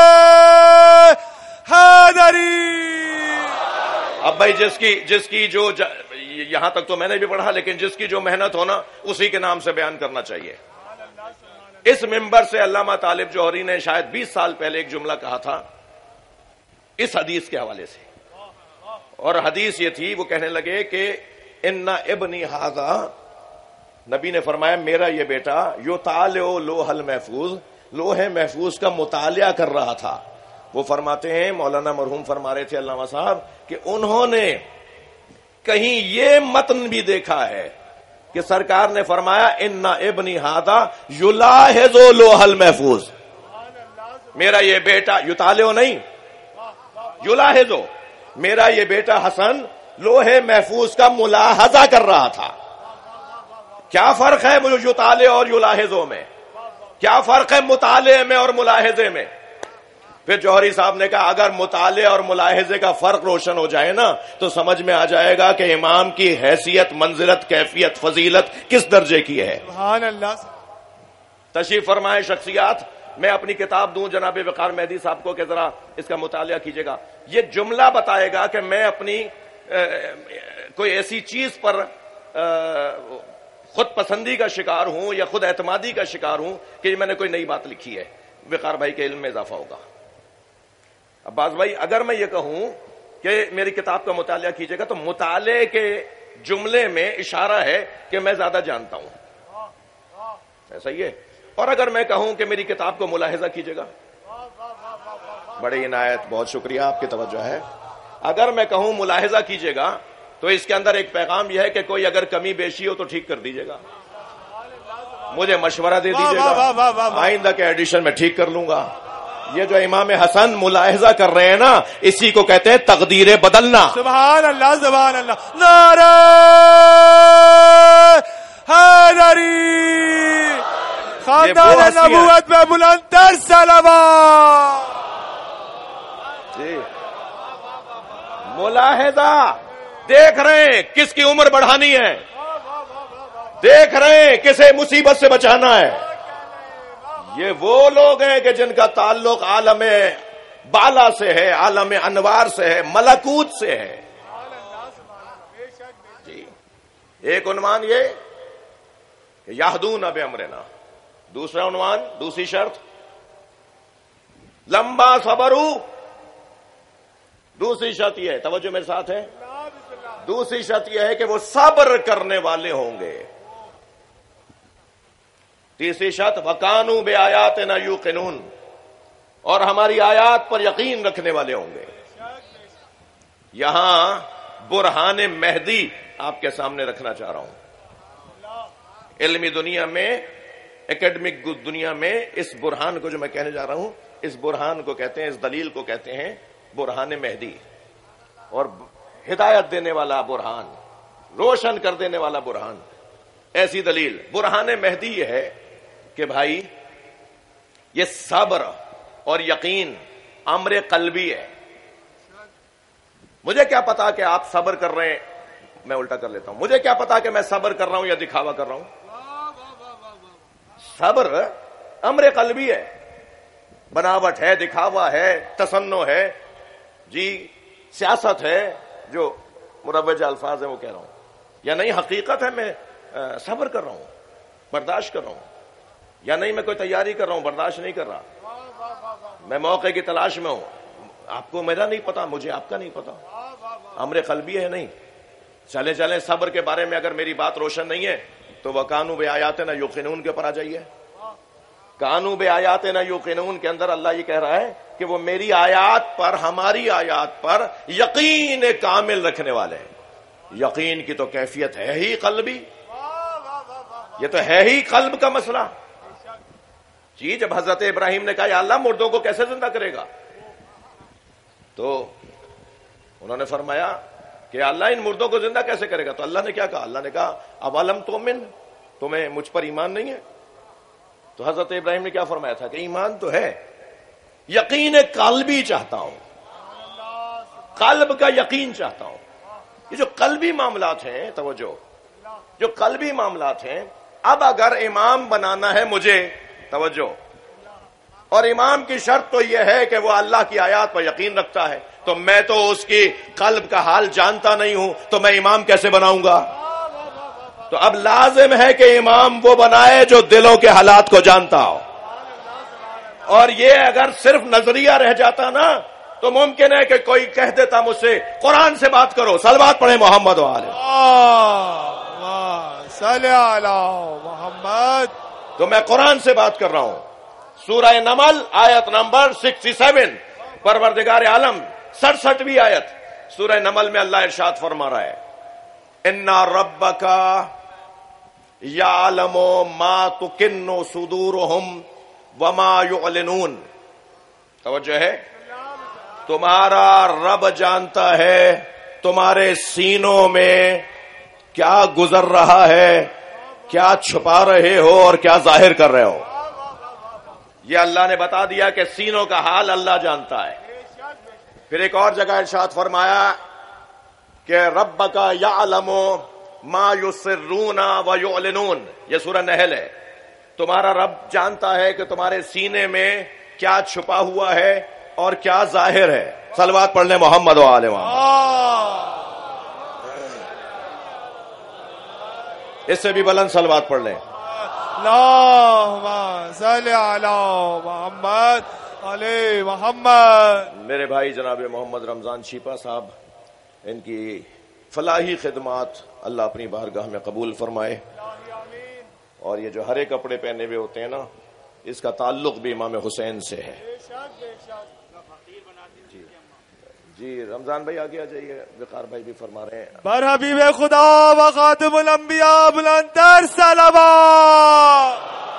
حیدری. اب بھائی جس کی جس کی جو ج... یہاں تک تو میں نے بھی پڑھا، لیکن جس کی جو محنت ہونا اسی کے نام سے بیان کرنا چاہیے. اس منبر سے علامہ طالب جوہری نے شاید بیس سال پہلے ایک جملہ کہا تھا اس حدیث کے حوالے سے، اور حدیث یہ تھی، وہ کہنے لگے کہ ان ابنی ھذا، نبی نے فرمایا میرا یہ بیٹا یطالع لوح المحفوظ، لوح محفوظ کا مطالعہ کر رہا تھا. وہ فرماتے ہیں، مولانا مرحوم فرما رہے تھے علامہ صاحب، کہ انہوں نے کہیں یہ متن بھی دیکھا ہے کہ سرکار نے فرمایا ان ابنی ھذا یلاحظ لوح المحفوظ، میرا یہ بیٹا، یطالع نہیں یلاحظ، میرا یہ بیٹا حسن لوح محفوظ کا ملاحظہ کر رہا تھا. کیا فرق ہے مجھے یطالع اور یلاحظ میں؟ کیا فرق ہے مطالعے میں اور ملاحظے میں؟ پھر جوہری صاحب نے کہا اگر مطالعے اور ملاحظے کا فرق روشن ہو جائے نا تو سمجھ میں آ جائے گا کہ امام کی حیثیت، منزلت، کیفیت، فضیلت کس درجے کی ہے. سبحان اللہ. تشریف فرمائے شخصیات. میں اپنی کتاب دوں جناب وقار مہدی صاحب کو کہ ذرا اس کا مطالعہ کیجیے گا. یہ جملہ بتائے گا کہ میں اپنی کوئی ایسی چیز پر خود پسندی کا شکار ہوں یا خود اعتمادی کا شکار ہوں کہ میں نے کوئی نئی بات لکھی ہے. وقار بھائی کے علم میں اضافہ ہوگا. عباس بھائی اگر میں یہ کہوں کہ میری کتاب کا مطالعہ کیجیے گا تو مطالعے کے جملے میں اشارہ ہے کہ میں زیادہ جانتا ہوں. ایسا ہی ہے. اور اگر میں کہوں کہ میری کتاب کو ملاحظہ کیجیے گا، بڑی عنایت، بہت شکریہ، آپ کی توجہ ہے. اگر میں کہوں ملاحظہ کیجیے گا تو اس کے اندر ایک پیغام یہ ہے کہ کوئی اگر کمی بیشی ہو تو ٹھیک کر دیجیے گا، مجھے مشورہ دے دیجیے گا، آئندہ کے ایڈیشن میں ٹھیک کر لوں گا. یہ جو امام حسن ملاحظہ کر رہے ہیں نا، اسی کو کہتے ہیں تقدیر بدلنا. سبحان اللہ سبحان اللہ. نعرہ حیدری، خاندان نبوت میں بلند تر صلوات. جی ملاحظہ دیکھ رہے ہیں کس کی عمر بڑھانی ہے، دیکھ رہے ہیں کسے مصیبت سے بچانا ہے. یہ وہ لوگ ہیں کہ جن کا تعلق عالم بالا سے ہے، عالم انوار سے ہے، ملکوت سے ہے. جی ایک عنوان یہ کہ یہدون بامرنا، دوسرا عنوان، دوسری شرط لمبا صبرو. دوسری شرط یہ ہے، توجہ میرے ساتھ ہے، دوسری شرط یہ ہے کہ وہ صبر کرنے والے ہوں گے. تیسری شرط وَكَانُوا بِآيَاتِنَا يُوقِنُونَ، اور ہماری آیات پر یقین رکھنے والے ہوں گے. یہاں برہان مہدی آپ کے سامنے رکھنا چاہ رہا ہوں. علمی دنیا میں، اکیڈمک دنیا میں اس برہان کو جو میں کہنے جا رہا ہوں، اس برہان کو کہتے ہیں، اس دلیل کو کہتے ہیں برہان مہدی. اور ہدایت دینے والا برہان، روشن کر دینے والا برہان. ایسی دلیل برہان مہدی یہ ہے کہ بھائی یہ صبر اور یقین امر قلبی ہے. مجھے کیا پتا کہ آپ صبر کر رہے ہیں، میں الٹا کر لیتا ہوں، مجھے کیا پتا کہ میں صبر کر رہا ہوں یا دکھاوا کر رہا ہوں. صبر امر قلبی ہے، بناوٹ ہے، دکھاوا ہے، تصنع ہے، جی سیاست ہے، جو مروج الفاظ ہیں وہ کہہ رہا ہوں، یا نہیں حقیقت ہے میں صبر کر رہا ہوں، برداشت کر رہا ہوں، یا نہیں میں کوئی تیاری کر رہا ہوں، برداشت نہیں کر رہا، میں موقع کی تلاش میں ہوں. آپ کو میرا نہیں پتا، مجھے آپ کا نہیں پتا، امر قلبی ہے. نہیں چلے چلے صبر کے بارے میں اگر میری بات روشن نہیں ہے تو وہ کانو بے آیاتنا یوقنون کے اوپر آ جائیے. کانو بے آیاتنا یوقنون کے اندر اللہ یہ کہہ رہا ہے کہ وہ میری آیات پر، ہماری آیات پر یقین کامل رکھنے والے ہیں. یقین کی تو کیفیت ہے ہی قلبی، یہ تو ہے ہی قلب کا مسئلہ. جی جب حضرت ابراہیم نے کہا یا اللہ مردوں کو کیسے زندہ کرے گا، تو انہوں نے فرمایا کہ اللہ ان مردوں کو زندہ کیسے کرے گا. تو اللہ نے کیا کہا، اللہ نے کہا اولم تؤمن، تمہیں مجھ پر ایمان نہیں ہے. تو حضرت ابراہیم نے کیا فرمایا تھا کہ ایمان تو ہے، یقین قلبی چاہتا ہوں، قلب کا یقین چاہتا ہوں. یہ جو قلبی معاملات ہیں، توجہ، جو قلبی معاملات ہیں، اب اگر امام بنانا ہے مجھے، توجہ، اور امام کی شرط تو یہ ہے کہ وہ اللہ کی آیات پر یقین رکھتا ہے، تو میں تو اس کی قلب کا حال جانتا نہیں ہوں، تو میں امام کیسے بناؤں گا. تو اب لازم ہے کہ امام وہ بنائے جو دلوں کے حالات کو جانتا ہو. اور یہ اگر صرف نظریہ رہ جاتا نا تو ممکن ہے کہ کوئی کہہ دیتا مجھ سے قرآن سے بات کرو، صلوات پڑھے محمد و آلہ صلی علی محمد. تو میں قرآن سے بات کر رہا ہوں. سورہ نمل آیت نمبر سکسٹی پروردگار عالم سڑسٹھویں آیت سورہ نمل میں اللہ ارشاد فرما رہا ہے اِنَّ رَبَّكَ يَعْلَمُ مَا تُكِنُّ صُدُورُهُمْ وَمَا يُعْلِنُونَ. توجہ ہے، تمہارا رب جانتا ہے تمہارے سینوں میں کیا گزر رہا ہے، کیا چھپا رہے ہو اور کیا ظاہر کر رہے ہو. یہ اللہ نے بتا دیا کہ سینوں کا حال اللہ جانتا ہے. پھر ایک اور جگہ ارشاد فرمایا کہ ربک یعلم ما یسرون و یعلنون. یہ سورہ نحل ہے. تمہارا رب جانتا ہے کہ تمہارے سینے میں کیا چھپا ہوا ہے اور کیا ظاہر ہے. صلوات پڑھ لیں محمد و آل محمد. اس سے بھی بلند صلوات پڑھ لیں. اللہم صلی علی محمد علی محمد. میرے بھائی جناب محمد رمضان شیپا صاحب، ان کی فلاحی خدمات اللہ اپنی بارگاہ میں قبول فرمائے. اور یہ جو ہرے کپڑے پہنے ہوئے ہوتے ہیں نا، اس کا تعلق بھی امام حسین سے ہے. جی جی رمضان بھائی آگے آ جائیے. وقار بھائی بھی فرما رہے ہیں. بر حبیب خدا و خاتم الانبیاء بلندر صلوات.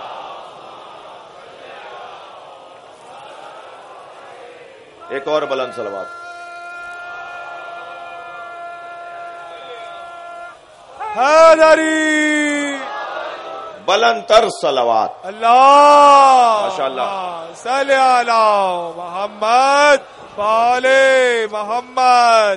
ایک اور بلند صلوات. حیدری. بلند تر صلوات. اللہ ماشاءاللہ. صلی علی محمد وآل محمد.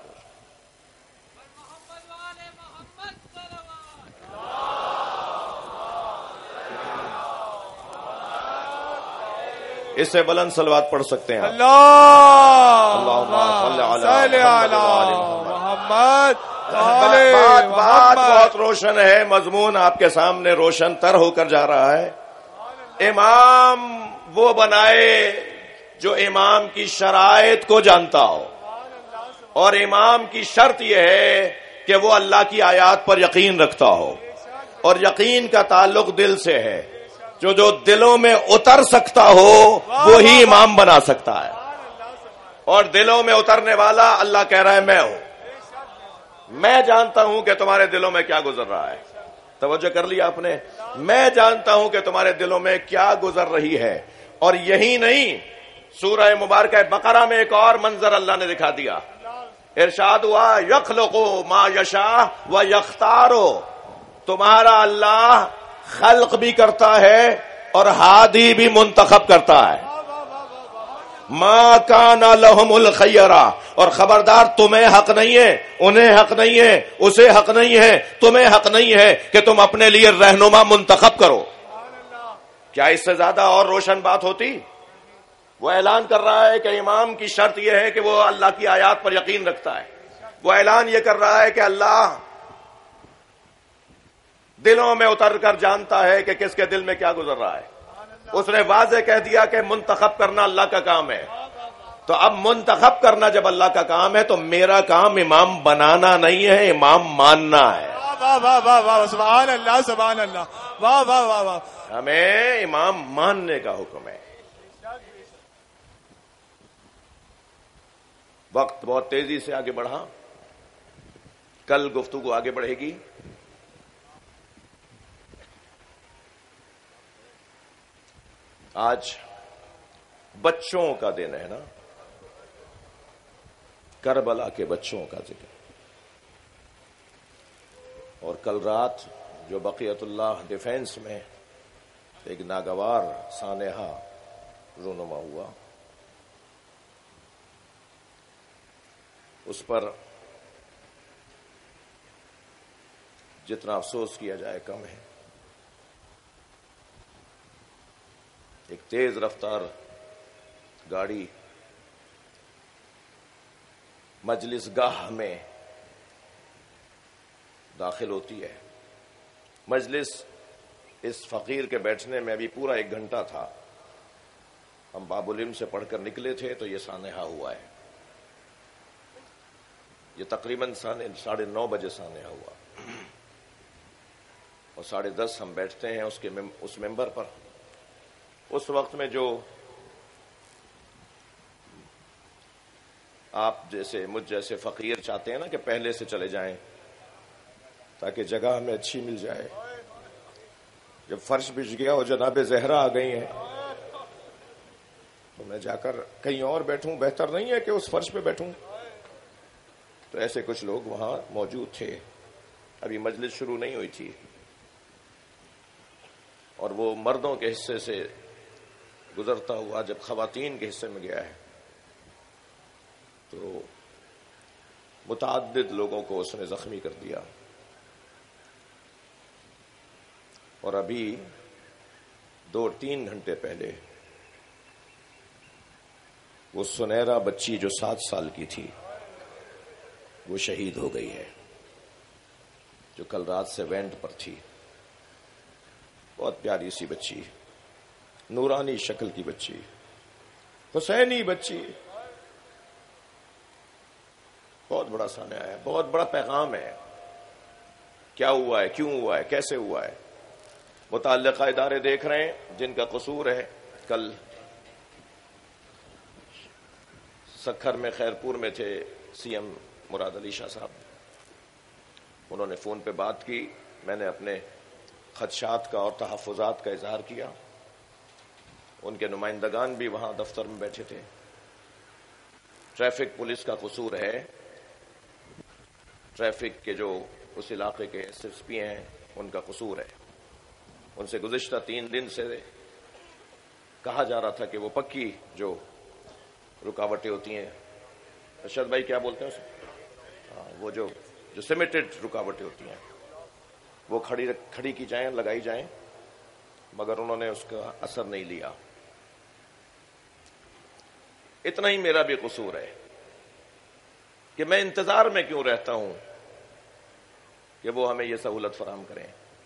اس سے بلند صلوات پڑھ سکتے ہیں. اللہ اللہم صلی علی محمد. بات بات بہت روشن ہے. مضمون آپ کے سامنے روشن تر ہو کر جا رہا ہے. امام وہ بنائے جو امام کی شرائط کو جانتا ہو، اور امام کی شرط یہ ہے کہ وہ اللہ کی آیات پر یقین رکھتا ہو، اور یقین کا تعلق دل سے ہے. جو جو دلوں میں اتر سکتا ہو وہی امام بنا سکتا ہے، اور دلوں میں اترنے والا اللہ کہہ رہا ہے میں ہوں. میں جانتا ہوں کہ تمہارے دلوں میں کیا گزر رہا ہے. توجہ کر لیا آپ نے. میں جانتا ہوں کہ تمہارے دلوں میں کیا گزر رہی ہے. اور یہی نہیں، سورہ مبارکہ بقرہ میں ایک اور منظر اللہ نے دکھا دیا. ارشاد ہوا یخلق ما یشاء و یختار. تمہارا اللہ خلق بھی کرتا ہے اور ہادی بھی منتخب کرتا ہے. ما کان لہم الخیرہ. اور خبردار تمہیں حق نہیں ہے، انہیں حق نہیں ہے، اسے حق نہیں ہے، تمہیں حق نہیں ہے کہ تم اپنے لیے رہنما منتخب کرو. کیا اس سے زیادہ اور روشن بات ہوتی؟ وہ اعلان کر رہا ہے کہ امام کی شرط یہ ہے کہ وہ اللہ کی آیات پر یقین رکھتا ہے. وہ اعلان یہ کر رہا ہے کہ اللہ دلوں میں اتر کر جانتا ہے کہ کس کے دل میں کیا گزر رہا ہے. اس نے واضح کہہ دیا کہ منتخب کرنا اللہ کا کام ہے. تو اب منتخب کرنا جب اللہ کا کام ہے تو میرا کام امام بنانا نہیں ہے، امام ماننا ہے. واہ واہ واہ واہ سبحان اللہ سبحان اللہ. واہ واہ واہ واہ. ہمیں امام ماننے کا حکم ہے. وقت بہت تیزی سے آگے بڑھا. کل گفتگو آگے بڑھے گی. آج بچوں کا دن ہے نا، کربلا کے بچوں کا ذکر. اور کل رات جو بقیت اللہ ڈیفینس میں ایک ناگوار سانحہ رونما ہوا، اس پر جتنا افسوس کیا جائے کم ہے. ایک تیز رفتار گاڑی مجلس گاہ میں داخل ہوتی ہے. مجلس اس فقیر کے بیٹھنے میں ابھی پورا ایک گھنٹہ تھا. ہم باب العلم سے پڑھ کر نکلے تھے تو یہ سانحہ ہوا ہے. یہ تقریباً ساڑھے نو بجے سانحہ ہوا اور ساڑھے دس ہم بیٹھتے ہیں اس کے اس ممبر پر. اس وقت میں جو آپ جیسے مجھ جیسے فقیر چاہتے ہیں نا کہ پہلے سے چلے جائیں تاکہ جگہ ہمیں اچھی مل جائے. جب فرش بچھ گیا اور جناب زہرا آ گئی ہیں تو میں جا کر کہیں اور بیٹھوں بہتر نہیں ہے کہ اس فرش پہ بیٹھوں. تو ایسے کچھ لوگ وہاں موجود تھے. ابھی مجلس شروع نہیں ہوئی تھی اور وہ مردوں کے حصے سے گزرتا ہوا جب خواتین کے حصے میں گیا ہے تو متعدد لوگوں کو اس نے زخمی کر دیا. اور ابھی دو تین گھنٹے پہلے وہ سنہرا بچی جو سات سال کی تھی وہ شہید ہو گئی ہے، جو کل رات سے وینٹ پر تھی. بہت پیاری سی بچی، نورانی شکل کی بچی، حسینی بچی. بہت بڑا سانحہ ہے، بہت بڑا پیغام ہے. کیا ہوا ہے، کیوں ہوا ہے، کیسے ہوا ہے، متعلقہ ادارے دیکھ رہے ہیں جن کا قصور ہے. کل سکھر میں خیرپور میں تھے سی ایم مراد علی شاہ صاحب، انہوں نے فون پہ بات کی، میں نے اپنے خدشات کا اور تحفظات کا اظہار کیا. ان کے نمائندگان بھی وہاں دفتر میں بیٹھے تھے. ٹریفک پولیس کا قصور ہے، ٹریفک کے جو اس علاقے کے ایس ایس پی ہیں ان کا قصور ہے. ان سے گزشتہ تین دن سے کہا جا رہا تھا کہ وہ پکی جو رکاوٹیں ہوتی ہیں، ارشد بھائی کیا بولتے ہیں اسے، وہ جو جو سیمیٹڈ رکاوٹیں ہوتی ہیں وہ کھڑی کھڑی کی جائیں، لگائی جائیں، مگر انہوں نے اس کا اثر نہیں لیا. اتنا ہی میرا بھی قصور ہے کہ میں انتظار میں کیوں رہتا ہوں کہ وہ ہمیں یہ سہولت فراہم کریں.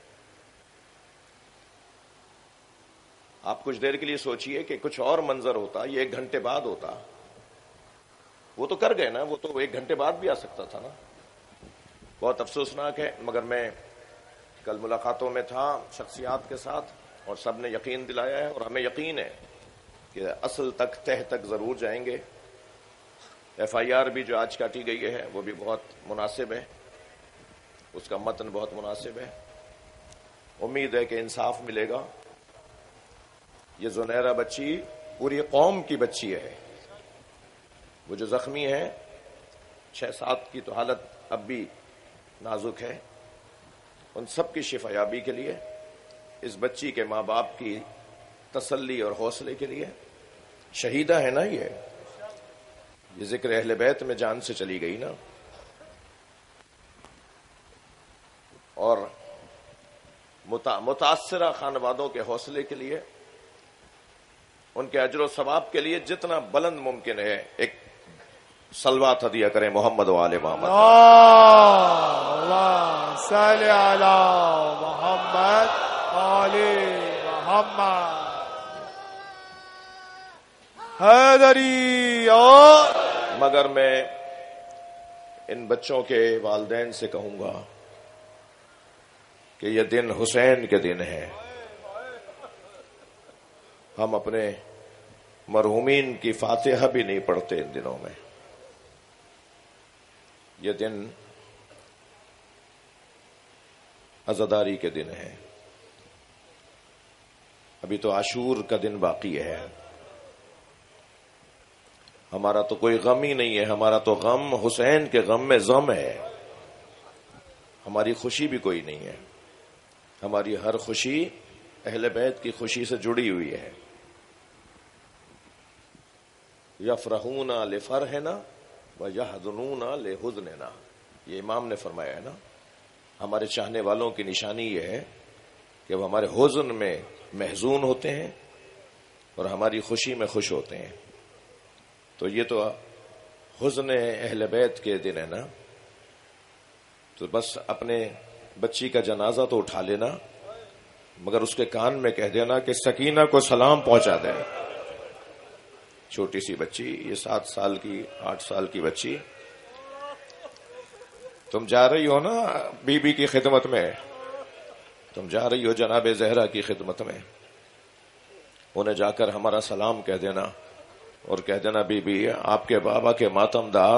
آپ کچھ دیر کے لیے سوچئے کہ کچھ اور منظر ہوتا، یہ ایک گھنٹے بعد ہوتا. وہ تو کر گئے نا، وہ تو ایک گھنٹے بعد بھی آ سکتا تھا نا. بہت افسوسناک ہے، مگر میں کل ملاقاتوں میں تھا شخصیات کے ساتھ اور سب نے یقین دلایا ہے، اور ہمیں یقین ہے کہ اصل تک، تہ تک ضرور جائیں گے. ایف آئی آر بھی جو آج کاٹی گئی ہے وہ بھی بہت مناسب ہے، اس کا متن بہت مناسب ہے. امید ہے کہ انصاف ملے گا. یہ زنیرہ بچی پوری قوم کی بچی ہے. وہ جو زخمی ہے چھ سات کی تو حالت اب بھی نازک ہے. ان سب کی شفا یابی کے لیے، اس بچی کے ماں باپ کی تسلی اور حوصلے کے لیے، شہیدہ ہے نا یہ یہ ذکر اہل بیت میں جان سے چلی گئی نا. اور متاثرہ خانوادوں کے حوصلے کے لیے، ان کے اجر و ثواب کے لیے جتنا بلند ممکن ہے ایک صلوات ہدیہ کریں محمد و آل محمد. اللهم صل علی محمد آل محمد. حیدری. مگر میں ان بچوں کے والدین سے کہوں گا کہ یہ دن حسین کے دن ہے. ہم اپنے مرحومین کی فاتحہ بھی نہیں پڑھتے ان دنوں میں. یہ دن عزاداری کے دن ہے. ابھی تو عاشور کا دن باقی ہے. ہمارا تو کوئی غم ہی نہیں ہے، ہمارا تو غم حسین کے غم میں غم ہے. ہماری خوشی بھی کوئی نہیں ہے. ہماری ہر خوشی اہل بیت کی خوشی سے جڑی ہوئی ہے. یفرحون لفرحنا ویحزنون لحزننا، یہ امام نے فرمایا ہے نا. ہمارے چاہنے والوں کی نشانی یہ ہے کہ وہ ہمارے حزن میں محزون ہوتے ہیں اور ہماری خوشی میں خوش ہوتے ہیں. تو یہ تو حزن اہل بیت کے دن ہے نا. تو بس اپنے بچی کا جنازہ تو اٹھا لینا، مگر اس کے کان میں کہہ دینا کہ سکینہ کو سلام پہنچا دے. چھوٹی سی بچی، یہ سات سال کی آٹھ سال کی بچی، تم جا رہی ہو نا بی بی کی خدمت میں، تم جا رہی ہو جناب زہرا کی خدمت میں. انہیں جا کر ہمارا سلام کہہ دینا اور کہہ دینا بی بی آپ کے بابا کے ماتم دار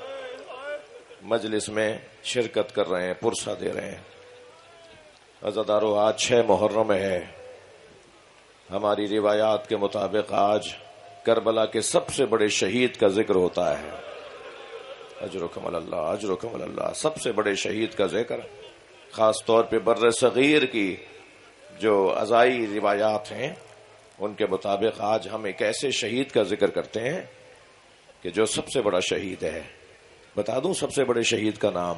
مجلس میں شرکت کر رہے ہیں، پرسہ دے رہے ہیں. عزادارو آج چھ محرم ہے. ہماری روایات کے مطابق آج کربلا کے سب سے بڑے شہید کا ذکر ہوتا ہے. اجرکم اللہ، اجرکم اللہ. سب سے بڑے شہید کا ذکر، خاص طور پہ بر صغیر کی جو عزائی روایات ہیں ان کے مطابق آج ہم ایک ایسے شہید کا ذکر کرتے ہیں کہ جو سب سے بڑا شہید ہے. بتا دوں سب سے بڑے شہید کا نام؟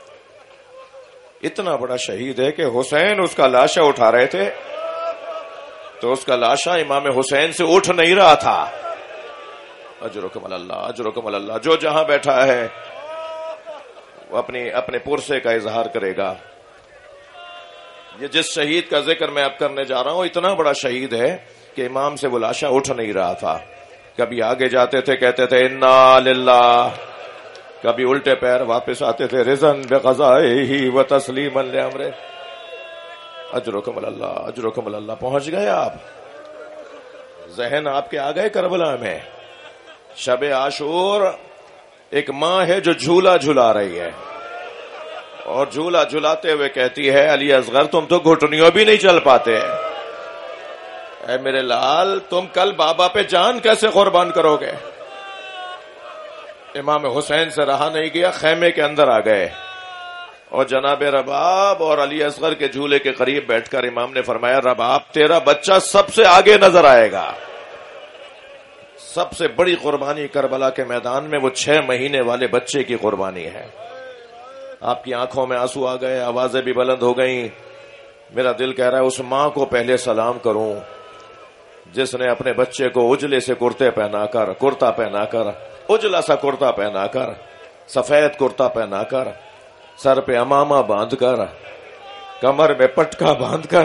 اتنا بڑا شہید ہے کہ حسین اس کا لاشا اٹھا رہے تھے تو اس کا لاشا امام حسین سے اٹھ نہیں رہا تھا. اجرکم اللہ اجرکم اللہ. جو جہاں بیٹھا ہے وہ اپنی اپنے پرسے کا اظہار کرے گا. یہ جس شہید کا ذکر میں اب کرنے جا رہا ہوں اتنا بڑا شہید ہے کہ امام سے وہ لاشا اٹھ نہیں رہا تھا. کبھی آگے جاتے تھے کہتے تھے انا للہ، کبھی الٹے پیر واپس آتے تھے رضن بقضائہ و تسلیما لامرہ. اجرکم اللہ اجرکم اللہ. پہنچ گئے آپ؟ ذہن آپ کے آ گئے کربلا میں؟ شب عاشور ایک ماں ہے جو جھولا جھلا رہی ہے اور جھولا جھلاتے ہوئے کہتی ہے علی اصغر تم تو گھٹنیوں بھی نہیں چل پاتے، اے میرے لال تم کل بابا پہ جان کیسے قربان کرو گے؟ امام حسین سے رہا نہیں گیا، خیمے کے اندر آ گئے اور جناب رباب اور علی اصغر کے جھولے کے قریب بیٹھ کر امام نے فرمایا رباب تیرا بچہ سب سے آگے نظر آئے گا. سب سے بڑی قربانی کربلا کے میدان میں وہ چھ مہینے والے بچے کی قربانی ہے. آپ کی آنکھوں میں آنسو آ گئے، آوازیں بھی بلند ہو گئیں. میرا دل کہہ رہا ہے اس ماں کو پہلے سلام کروں جس نے اپنے بچے کو اجلے سے کرتے پہنا کر کرتا پہنا کر اجلا سا کرتا پہنا کر سفید کرتا پہنا کر سر پہ امامہ باندھ کر کمر میں پٹکا باندھ کر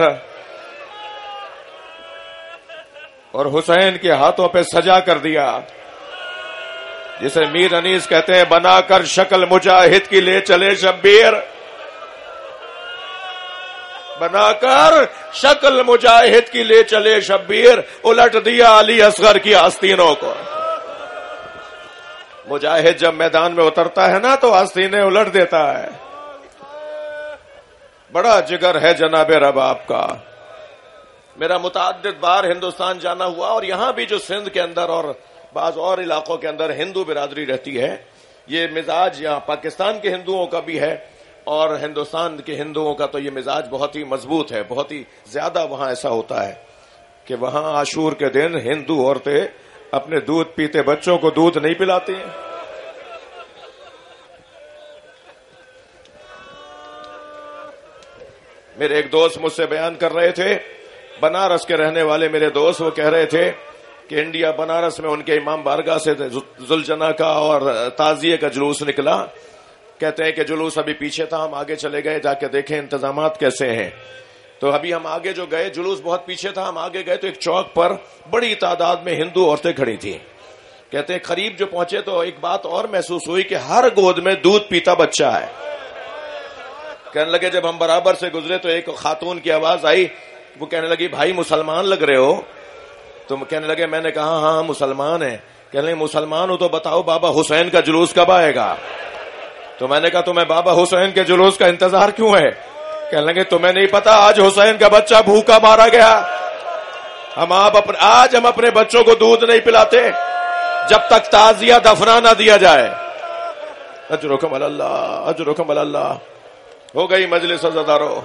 اور حسین کے ہاتھوں پہ سجا کر دیا، جسے میر انیس کہتے ہیں بنا کر شکل مجاہد کی لے چلے شبیر. بنا کر شکل مجاہد کی لے چلے شبیر، الٹ دیا علی اصغر کی آستینوں کو. مجاہد جب میدان میں اترتا ہے نا تو آستینیں الٹ دیتا ہے. بڑا جگر ہے جناب رباب کا. میرا متعدد بار ہندوستان جانا ہوا اور یہاں بھی جو سندھ کے اندر اور بعض اور علاقوں کے اندر ہندو برادری رہتی ہے، یہ مزاج یہاں پاکستان کے ہندوؤں کا بھی ہے اور ہندوستان کے ہندوؤں کا تو یہ مزاج بہت ہی مضبوط ہے. بہت ہی زیادہ وہاں ایسا ہوتا ہے کہ وہاں عاشور کے دن ہندو عورتیں اپنے دودھ پیتے بچوں کو دودھ نہیں پلاتی ہیں. میرے ایک دوست مجھ سے بیان کر رہے تھے، بنارس کے رہنے والے میرے دوست، وہ کہہ رہے تھے کہ انڈیا بنارس میں ان کے امام بارگاہ سے ذوالجناح کا اور تعزیے کا جلوس نکلا. کہتے ہیں کہ جلوس ابھی پیچھے تھا، ہم آگے چلے گئے جا کے دیکھیں انتظامات کیسے ہیں. تو ابھی ہم آگے جو گئے، جلوس بہت پیچھے تھا، ہم آگے گئے تو ایک چوک پر بڑی تعداد میں ہندو عورتیں کھڑی تھیں. کہتے ہیں قریب جو پہنچے تو ایک بات اور محسوس ہوئی کہ ہر گود میں دودھ پیتا بچہ ہے. کہنے لگے جب ہم برابر سے گزرے تو ایک خاتون کی آواز آئی، وہ کہنے لگی بھائی مسلمان لگ رہے ہو. تو کہنے لگے میں نے کہا ہاں مسلمان ہیں. کہنے لگے مسلمان ہو تو بتاؤ بابا حسین کا جلوس کب آئے گا؟ تو میں نے کہا تمہیں بابا حسین کے جلوس کا انتظار کیوں ہے؟ کہنے لگے تمہیں نہیں پتا آج حسین کا بچہ بھوکا مارا گیا. ہم آپ اپنے آج ہم اپنے بچوں کو دودھ نہیں پلاتے جب تک تعزیہ دفنا نہ دیا جائے. اجرکم اللہ اجرکم اللہ. ہو گئی مجلس عزادارو.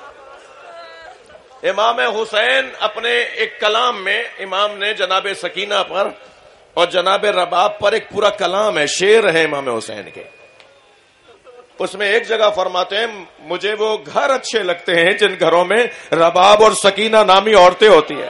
امام حسین اپنے ایک کلام میں امام نے جناب سکینہ پر اور جناب رباب پر ایک پورا کلام ہے، شعر ہے امام حسین کے. اس میں ایک جگہ فرماتے ہیں مجھے وہ گھر اچھے لگتے ہیں جن گھروں میں رباب اور سکینہ نامی عورتیں ہوتی ہیں.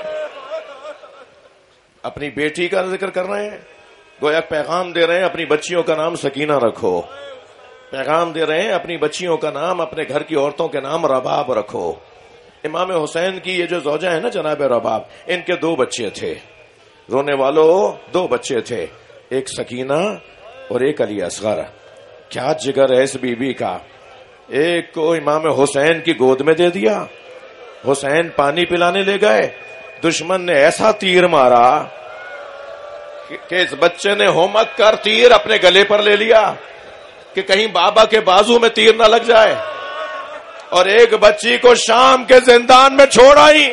اپنی بیٹی کا ذکر کر رہے ہیں، گویا پیغام دے رہے ہیں اپنی بچیوں کا نام سکینہ رکھو. پیغام دے رہے ہیں اپنی بچیوں کا نام، اپنے گھر کی عورتوں کے نام رباب رکھو. امام حسین کی یہ جو زوجہ ہے نا جناب رباب، ان کے دو بچے تھے. رونے والوں دو بچے تھے، ایک سکینہ اور ایک علی اصغر. کیا جگر ہے اس بی بی کا. ایک کو امام حسین کی گود میں دے دیا، حسین پانی پلانے لے گئے، دشمن نے ایسا تیر مارا کہ اس بچے نے ہومک کر تیر اپنے گلے پر لے لیا کہ کہیں بابا کے بازو میں تیر نہ لگ جائے، اور ایک بچی کو شام کے زندان میں چھوڑ آئی.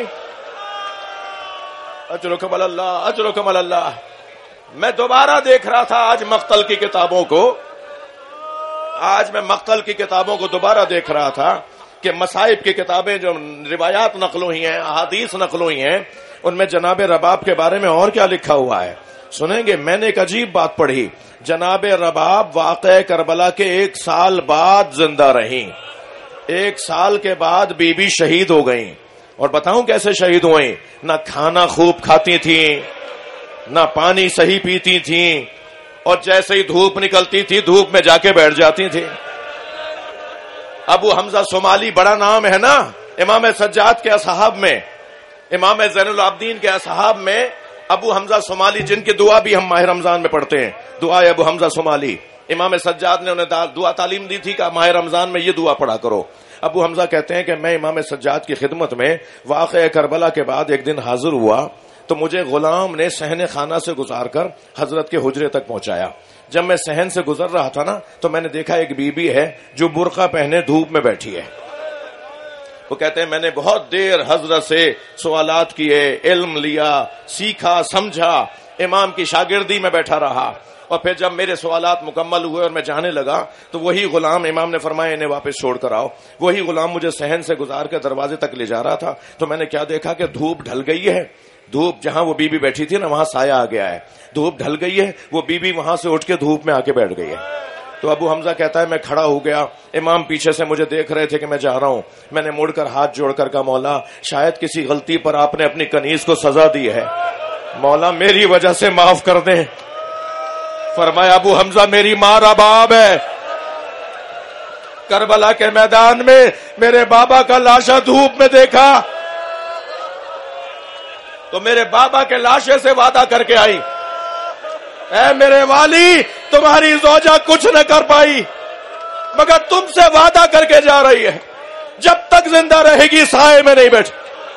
اجرکم اللہ اجرکم اللہ. میں دوبارہ دیکھ رہا تھا آج مقتل کی کتابوں کو، آج میں مقتل کی کتابوں کو دوبارہ دیکھ رہا تھا کہ مصائب کی کتابیں جو روایات نقل ہوئی ہیں، احادیث نقل ہوئی ہیں، ان میں جناب رباب کے بارے میں اور کیا لکھا ہوا ہے سنیں گے. میں نے ایک عجیب بات پڑھی. جناب رباب واقعہ کربلا کے ایک سال بعد زندہ رہیں. ایک سال کے بعد بی بی شہید ہو گئیں. اور بتاؤں کیسے شہید ہوئیں؟ نہ کھانا خوب کھاتی تھیں، نہ پانی صحیح پیتی تھیں، اور جیسے ہی دھوپ نکلتی تھی دھوپ میں جا کے بیٹھ جاتی تھیں. ابو حمزہ صومالی بڑا نام ہے نا امام سجاد کے اصحاب میں، امام زین العابدین کے اصحاب میں ابو حمزہ صومالی، جن کی دعا بھی ہم ماہ رمضان میں پڑھتے ہیں، دعا ابو حمزہ صومالی. امام سجاد نے انہیں دعا تعلیم دی تھی کہ ماہ رمضان میں یہ دعا پڑھا کرو. ابو حمزہ کہتے ہیں کہ میں امام سجاد کی خدمت میں واقعہ کربلا کے بعد ایک دن حاضر ہوا تو مجھے غلام نے صحن خانہ سے گزار کر حضرت کے حجرے تک پہنچایا. جب میں صحن سے گزر رہا تھا نا تو میں نے دیکھا ایک بی بی ہے جو برقع پہنے دھوپ میں بیٹھی ہے. وہ کہتے ہیں میں نے بہت دیر حضرت سے سوالات کیے، علم لیا، سیکھا، سمجھا، امام کی شاگردی میں بیٹھا رہا. اور پھر جب میرے سوالات مکمل ہوئے اور میں جانے لگا تو وہی غلام، امام نے فرمایا انہیں واپس چھوڑ کر آؤ، وہی غلام مجھے صحن سے گزار کے دروازے تک لے جا رہا تھا. تو میں نے کیا دیکھا کہ دھوپ ڈھل گئی ہے، دھوپ جہاں وہ بی بی بیٹھی تھی نا وہاں سایہ آ گیا ہے، دھوپ ڈھل گئی ہے، وہ بی بی وہاں سے اٹھ کے دھوپ میں آ کے بیٹھ گئی ہے. تو ابو حمزہ کہتا ہے میں کھڑا ہو گیا، امام پیچھے سے مجھے دیکھ رہے تھے کہ میں جا رہا ہوں. میں نے مڑ کر ہاتھ جوڑ کر کہا مولا شاید کسی غلطی پر آپ نے اپنی کنیز کو سزا دی ہے، مولا میری وجہ سے معاف کر دیں. فرمایا ابو حمزہ میری ماں رباب ہے، کربلا کے میدان میں میرے بابا کا لاشا دھوپ میں دیکھا تو میرے بابا کے لاشے سے وعدہ کر کے آئی، اے میرے والی تمہاری زوجہ کچھ نہ کر پائی مگر تم سے وعدہ کر کے جا رہی ہے جب تک زندہ رہے گی سائے میں نہیں بیٹھ.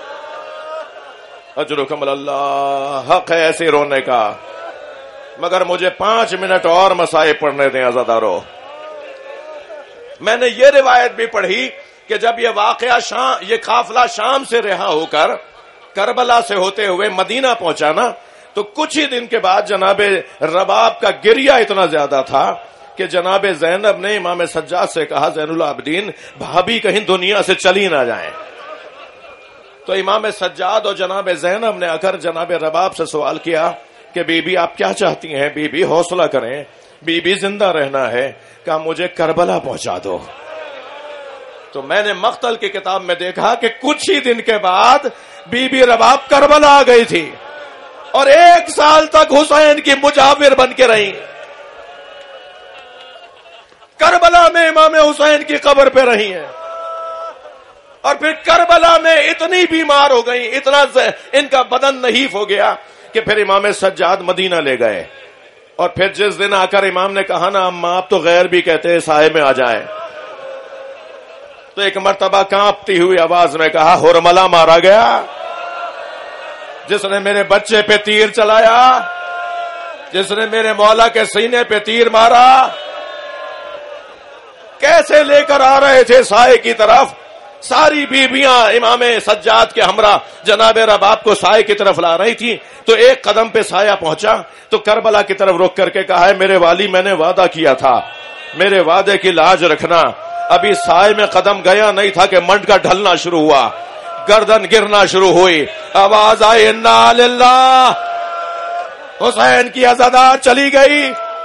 اجرکم اللہ، حق ہے ایسے رونے کا، مگر مجھے پانچ منٹ اور مصائب پڑھنے دیں عزادارو. میں نے یہ روایت بھی پڑھی کہ جب یہ واقعہ شام، یہ قافلہ شام سے رہا ہو کر کربلا سے ہوتے ہوئے مدینہ پہنچا نا تو کچھ ہی دن کے بعد جناب رباب کا گریہ اتنا زیادہ تھا کہ جناب زینب نے امام سجاد سے کہا زین العابدین بھابی کہیں دنیا سے چلی نہ جائیں. تو امام سجاد اور جناب زینب نے آ کر جناب رباب سے سوال کیا کہ بی بی آپ کیا چاہتی ہیں؟ بی بی حوصلہ کریں، بی بی زندہ رہنا ہے. کہا مجھے کربلا پہنچا دو. تو میں نے مقتل کی کتاب میں دیکھا کہ کچھ ہی دن کے بعد بی بی رباب کربلا آ گئی تھی اور ایک سال تک حسین کی مجاور بن کے رہی. کربلا میں امام حسین کی قبر پہ رہی ہیں اور پھر کربلا میں اتنی بیمار ہو گئی، اتنا ان کا بدن نحیف ہو گیا کہ پھر امام سجاد مدینہ لے گئے. اور پھر جس دن آ کر امام نے کہا نا اما آپ تو غیر بھی کہتے ہیں سائے میں آ جائیں، تو ایک مرتبہ کانپتی ہوئی آواز میں کہا ہرملا مارا گیا جس نے میرے بچے پہ تیر چلایا، جس نے میرے مولا کے سینے پہ تیر مارا. کیسے لے کر آ رہے تھے سائے کی طرف، ساری بیویاں امام سجاد کے ہمراہ جناب رباب کو سائے کی طرف لا رہی تھی. تو ایک قدم پہ سایہ پہنچا تو کربلا کی طرف رک کر کے کہا ہے میرے والی میں نے وعدہ کیا تھا، میرے وعدے کی لاج رکھنا. ابھی سائے میں قدم گیا نہیں تھا کہ منڈ کا ڈھلنا شروع ہوا، گردن گرنا شروع ہوئی، آواز آئی انا للہ، حسین کی عزادات چلی گئی.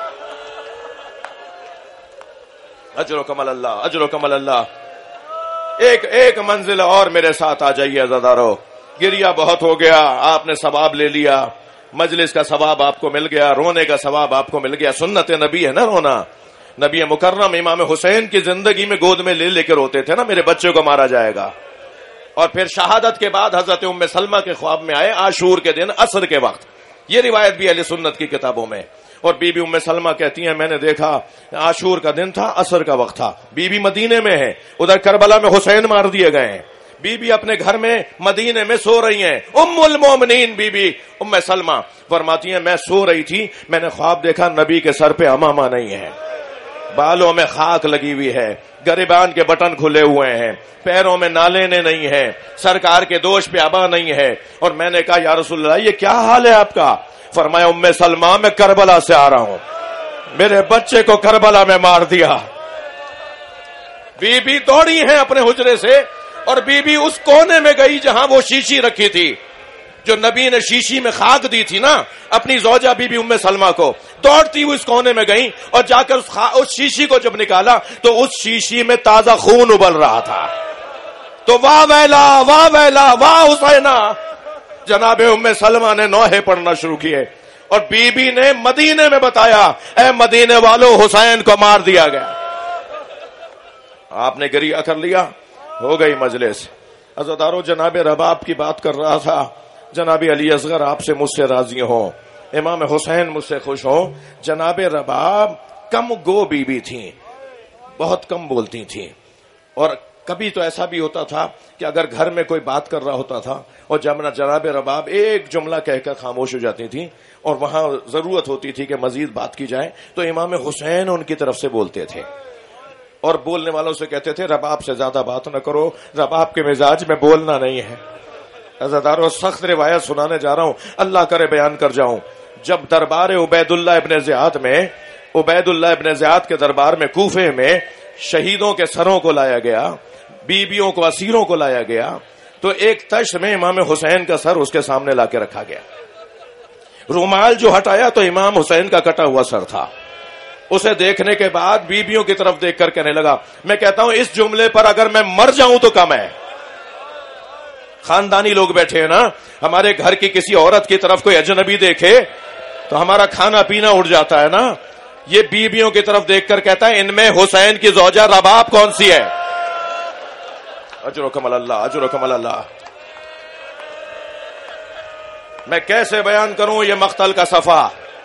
اجر و کمل اللہ، اجر و کمل اللہ. ایک ایک منزل اور میرے ساتھ آ جائیے عزادارو. گریہ بہت ہو گیا، آپ نے ثواب لے لیا، مجلس کا ثواب آپ کو مل گیا، رونے کا ثواب آپ کو مل گیا. سنت نبی ہے نا رونا. نبی مکرم امام حسین کی زندگی میں گود میں لے لے کے روتے تھے نا میرے بچے کو مارا جائے گا. اور پھر شہادت کے بعد حضرت ام سلمہ کے خواب میں آئے عاشور کے دن عصر کے وقت. یہ روایت بھی اہل سنت کی کتابوں میں. اور بی بی ام سلمہ کہتی ہیں میں نے دیکھا عاشور کا دن تھا، عصر کا وقت تھا، بی بی مدینے میں ہے، ادھر کربلا میں حسین مار دیے گئے ہیں. بی بی اپنے گھر میں مدینے میں سو رہی ہیں. ام المومنین بی بی ام سلمہ فرماتی ہیں میں سو رہی تھی، میں نے خواب دیکھا نبی کے سر پہ امامہ نہیں ہے، بالوں میں خاک لگی ہوئی ہے، گریبان کے بٹن کھلے ہوئے ہیں، پیروں میں نالے نہیں ہیں، سرکار کے دوش پہ عبا نہیں ہے. اور میں نے کہا یا رسول اللہ یہ کیا حال ہے آپ کا؟ فرمایا ام سلمہ میں کربلا سے آ رہا ہوں، میرے بچے کو کربلا میں مار دیا. بی بی دوڑی ہیں اپنے حجرے سے اور بی بی اس کونے میں گئی جہاں وہ شیشی رکھی تھی. جو نبی نے شیشی میں خاک دی تھی نا اپنی زوجہ بی بی ام سلمہ کو، دوڑتی ہوئی اس کونے میں گئی اور جا کر اس, اس شیشی کو جب نکالا تو اس شیشی میں تازہ خون ابل رہا تھا. تو واہ ویلا واہ ویلا واہ حسینہ، جناب ام سلمہ نے نوحے پڑھنا شروع کیے اور بی بی نے مدینے میں بتایا، اے مدینے والو حسین کو مار دیا گیا. آپ نے گریہ کر لیا، ہو گئی مجلس. عزادارو، جناب رباب کی بات کر رہا تھا. جناب علی اصغر آپ سے مجھ سے راضی ہوں، امام حسین مجھ سے خوش ہوں. جناب رباب کم گو بی بی تھیں، بہت کم بولتی تھیں، اور کبھی تو ایسا بھی ہوتا تھا کہ اگر گھر میں کوئی بات کر رہا ہوتا تھا اور جناب رباب ایک جملہ کہہ کر خاموش ہو جاتی تھی اور وہاں ضرورت ہوتی تھی کہ مزید بات کی جائے تو امام حسین ان کی طرف سے بولتے تھے اور بولنے والوں سے کہتے تھے رباب سے زیادہ بات نہ کرو، رباب کے مزاج میں بولنا نہیں ہے. عزادارو، سخت روایت سنانے جا رہا ہوں، اللہ کرے بیان کر جاؤں. جب دربار عبید اللہ ابن زیاد میں عبید اللہ ابن زیاد کے دربار میں کوفے میں شہیدوں کے سروں کو لایا گیا، بیویوں کو، اسیروں کو لایا گیا، تو ایک تشت میں امام حسین کا سر اس کے سامنے لا کے رکھا گیا. رومال جو ہٹایا تو امام حسین کا کٹا ہوا سر تھا. اسے دیکھنے کے بعد بیویوں کی طرف دیکھ کر کہنے لگا، میں کہتا ہوں اس جملے پر اگر میں مر جاؤں تو کم ہے. خاندانی لوگ بیٹھے ہیں نا، ہمارے گھر کی کسی عورت کی طرف کوئی اجنبی دیکھے تو ہمارا کھانا پینا اڑ جاتا ہے نا. یہ بیویوں کی طرف دیکھ کر کہتا ہے ان میں حسین کی زوجہ رباب کون سی ہے؟ اجرکم اللہ، اجرکم اللہ. میں کیسے بیان کروں یہ مقتل کا صفحہ؟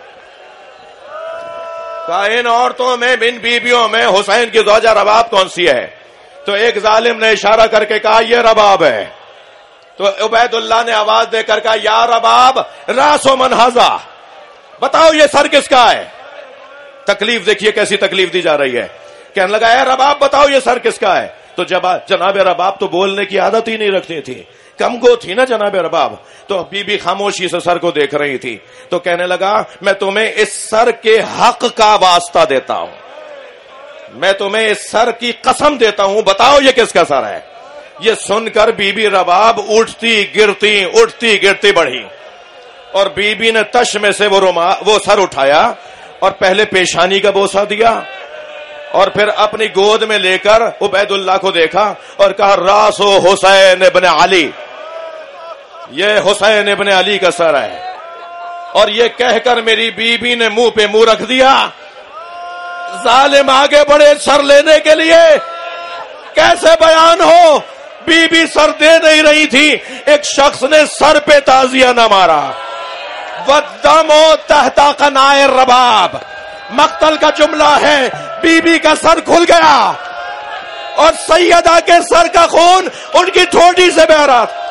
ان عورتوں میں، ان بیویوں میں حسین کی زوجہ رباب کون سی ہے؟ تو ایک ظالم نے اشارہ کر کے کہا یہ رباب ہے. تو عبید اللہ نے آواز دے کر کہا یا رباب راس و منہزہ، بتاؤ یہ سر کس کا ہے؟ تکلیف دیکھیے کیسی تکلیف دی جا رہی ہے. کہنے لگا اے رباب بتاؤ یہ سر کس کا ہے؟ تو جب جناب رباب تو بولنے کی عادت ہی نہیں رکھتی تھی، کم گو تھی نا جناب رباب، تو بی بی خاموشی سے سر کو دیکھ رہی تھی. تو کہنے لگا میں تمہیں اس سر کے حق کا واسطہ دیتا ہوں، میں تمہیں اس سر کی قسم دیتا ہوں، بتاؤ یہ کس کا سر ہے؟ یہ سن کر بی بی رباب اٹھتی گرتی اٹھتی گرتی بڑھی اور بی بی نے تش میں سے وہ روما وہ سر اٹھایا اور پہلے پیشانی کا بوسہ دیا اور پھر اپنی گود میں لے کر عبید اللہ کو دیکھا اور کہا راس و حسین ابن علی، یہ حسین ابن علی کا سر ہے. اور یہ کہہ کر میری بی بی نے منہ پہ منہ رکھ دیا. ظالم آگے بڑھے سر لینے کے لیے، کیسے بیان ہو؟ بی بی سر دے نہیں رہی تھی، ایک شخص نے سر پہ تازیہ نہ مارا. والدم تحت قناع الرباب، مقتل کا جملہ ہے. بی بی کا سر کھل گیا اور سیدہ کے سر کا خون ان کی ٹھوڈی سے بہ رہا تھا.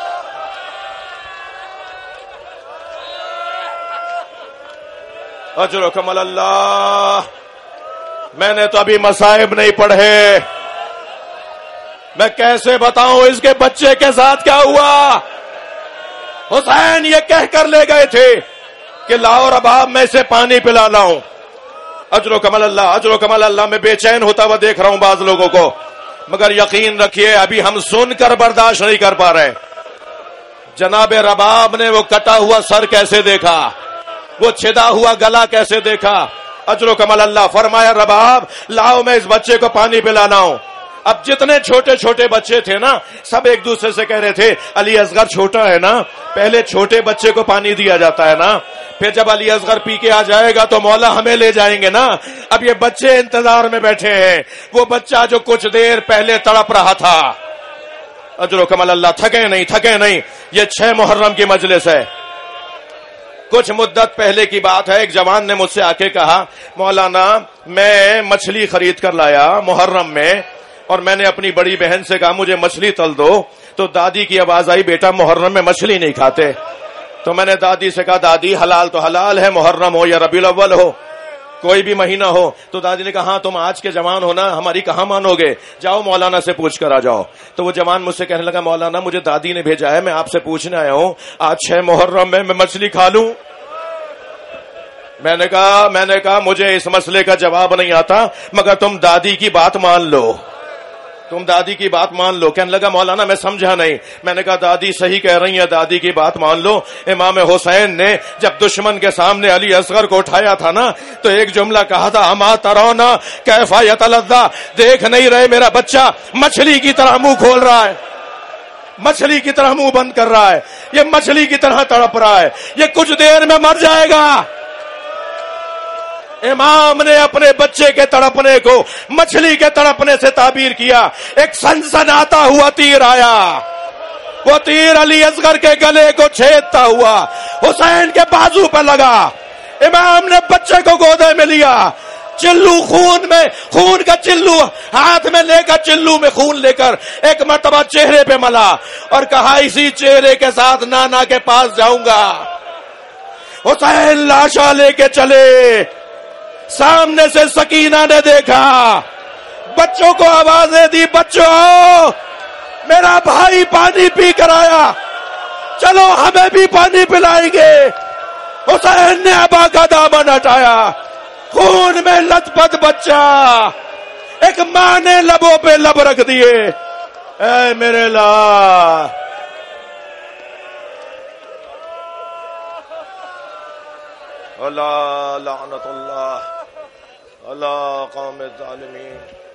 اجرکم اللہ. میں نے تو ابھی مصائب نہیں پڑھے، میں کیسے بتاؤں اس کے بچے کے ساتھ کیا ہوا؟ حسین یہ کہہ کر لے گئے تھے کہ لاؤ رباب میں اسے پانی پلا لاؤں. اجر کمل اللہ، اجر کمل اللہ. میں بے چین ہوتا ہوا دیکھ رہا ہوں بعض لوگوں کو، مگر یقین رکھیے ابھی ہم سن کر برداشت نہیں کر پا رہے. جناب رباب نے وہ کٹا ہوا سر کیسے دیکھا، وہ چھدا ہوا گلا کیسے دیکھا. اجر کمل اللہ. فرمایا رباب لاؤ میں اس بچے کو پانی پلانا ہوں. اب جتنے چھوٹے چھوٹے بچے تھے نا سب ایک دوسرے سے کہہ رہے تھے علی اصغر چھوٹا ہے نا، پہلے چھوٹے بچے کو پانی دیا جاتا ہے نا، پھر جب علی اصغر پی کے آ جائے گا تو مولا ہمیں لے جائیں گے نا. اب یہ بچے انتظار میں بیٹھے ہیں، وہ بچہ جو کچھ دیر پہلے تڑپ رہا تھا. اجر و کمل اللہ. تھکے نہیں تھکے نہیں. یہ چھ محرم کی مجلس ہے. کچھ مدت پہلے کی بات ہے، ایک جوان نے مجھ سے آ کے کہا مولانا میں مچھلی خرید کر لایا محرم میں اور میں نے اپنی بڑی بہن سے کہا مجھے مچھلی تل دو، تو دادی کی آواز آئی بیٹا محرم میں مچھلی نہیں کھاتے. تو میں نے دادی سے کہا دادی حلال تو حلال ہے، محرم ہو یا ربیع الاول ہو کوئی بھی مہینہ ہو. تو دادی نے کہا ہاں تم آج کے جوان ہو نا، ہماری کہاں مانو گے، جاؤ مولانا سے پوچھ کر آ جاؤ. تو وہ جوان مجھ سے کہنے لگا مولانا مجھے دادی نے بھیجا ہے، میں آپ سے پوچھنے آیا ہوں آج چھ محرم میں میں مچھلی کھا لوں. میں نے کہا میں نے کہا مجھے اس مسئلے کا جواب نہیں آتا، مگر تم دادی کی بات مان لو. تم دادی کی بات مان لو. کہنے لگا مولانا میں سمجھا نہیں. میں نے کہا دادی صحیح کہہ رہی ہیں, دادی کی بات مان لو. امام حسین نے جب دشمن کے سامنے علی اصغر کو اٹھایا تھا نا تو ایک جملہ کہا تھا, اما ترونا کیف یتلذا, دیکھ نہیں رہے میرا بچہ مچھلی کی طرح منہ کھول رہا ہے, مچھلی کی طرح منہ بند کر رہا ہے, یہ مچھلی کی طرح تڑپ رہا ہے, یہ کچھ دیر میں مر جائے گا. امام نے اپنے بچے کے تڑپنے کو مچھلی کے تڑپنے سے تعبیر کیا. ایک سنسناتا ہوا تیر آیا, وہ تیر علی اصغر کے گلے کو چھیدتا ہوا حسین کے بازو پہ لگا. امام نے بچے کو گودے میں لیا, چلو خون میں, خون کا چلو ہاتھ میں لے کر, چلو میں خون لے کر ایک مرتبہ چہرے پہ ملا اور کہا اسی چہرے کے ساتھ نانا کے پاس جاؤں گا. حسین لاشا لے کے چلے. سامنے سے سکینہ نے دیکھا, بچوں کو آوازیں دی, بچوں میرا بھائی پانی پی کر آیا, چلو ہمیں بھی پانی پلائیں گے. حسین نے ابا کا دامن ہٹایا, خون میں لت پت بچہ, ایک ماں نے لبوں پہ لب رکھ دیے. اے میرے لا اللہ لعنت اللہ اللہ قوم الظالمین.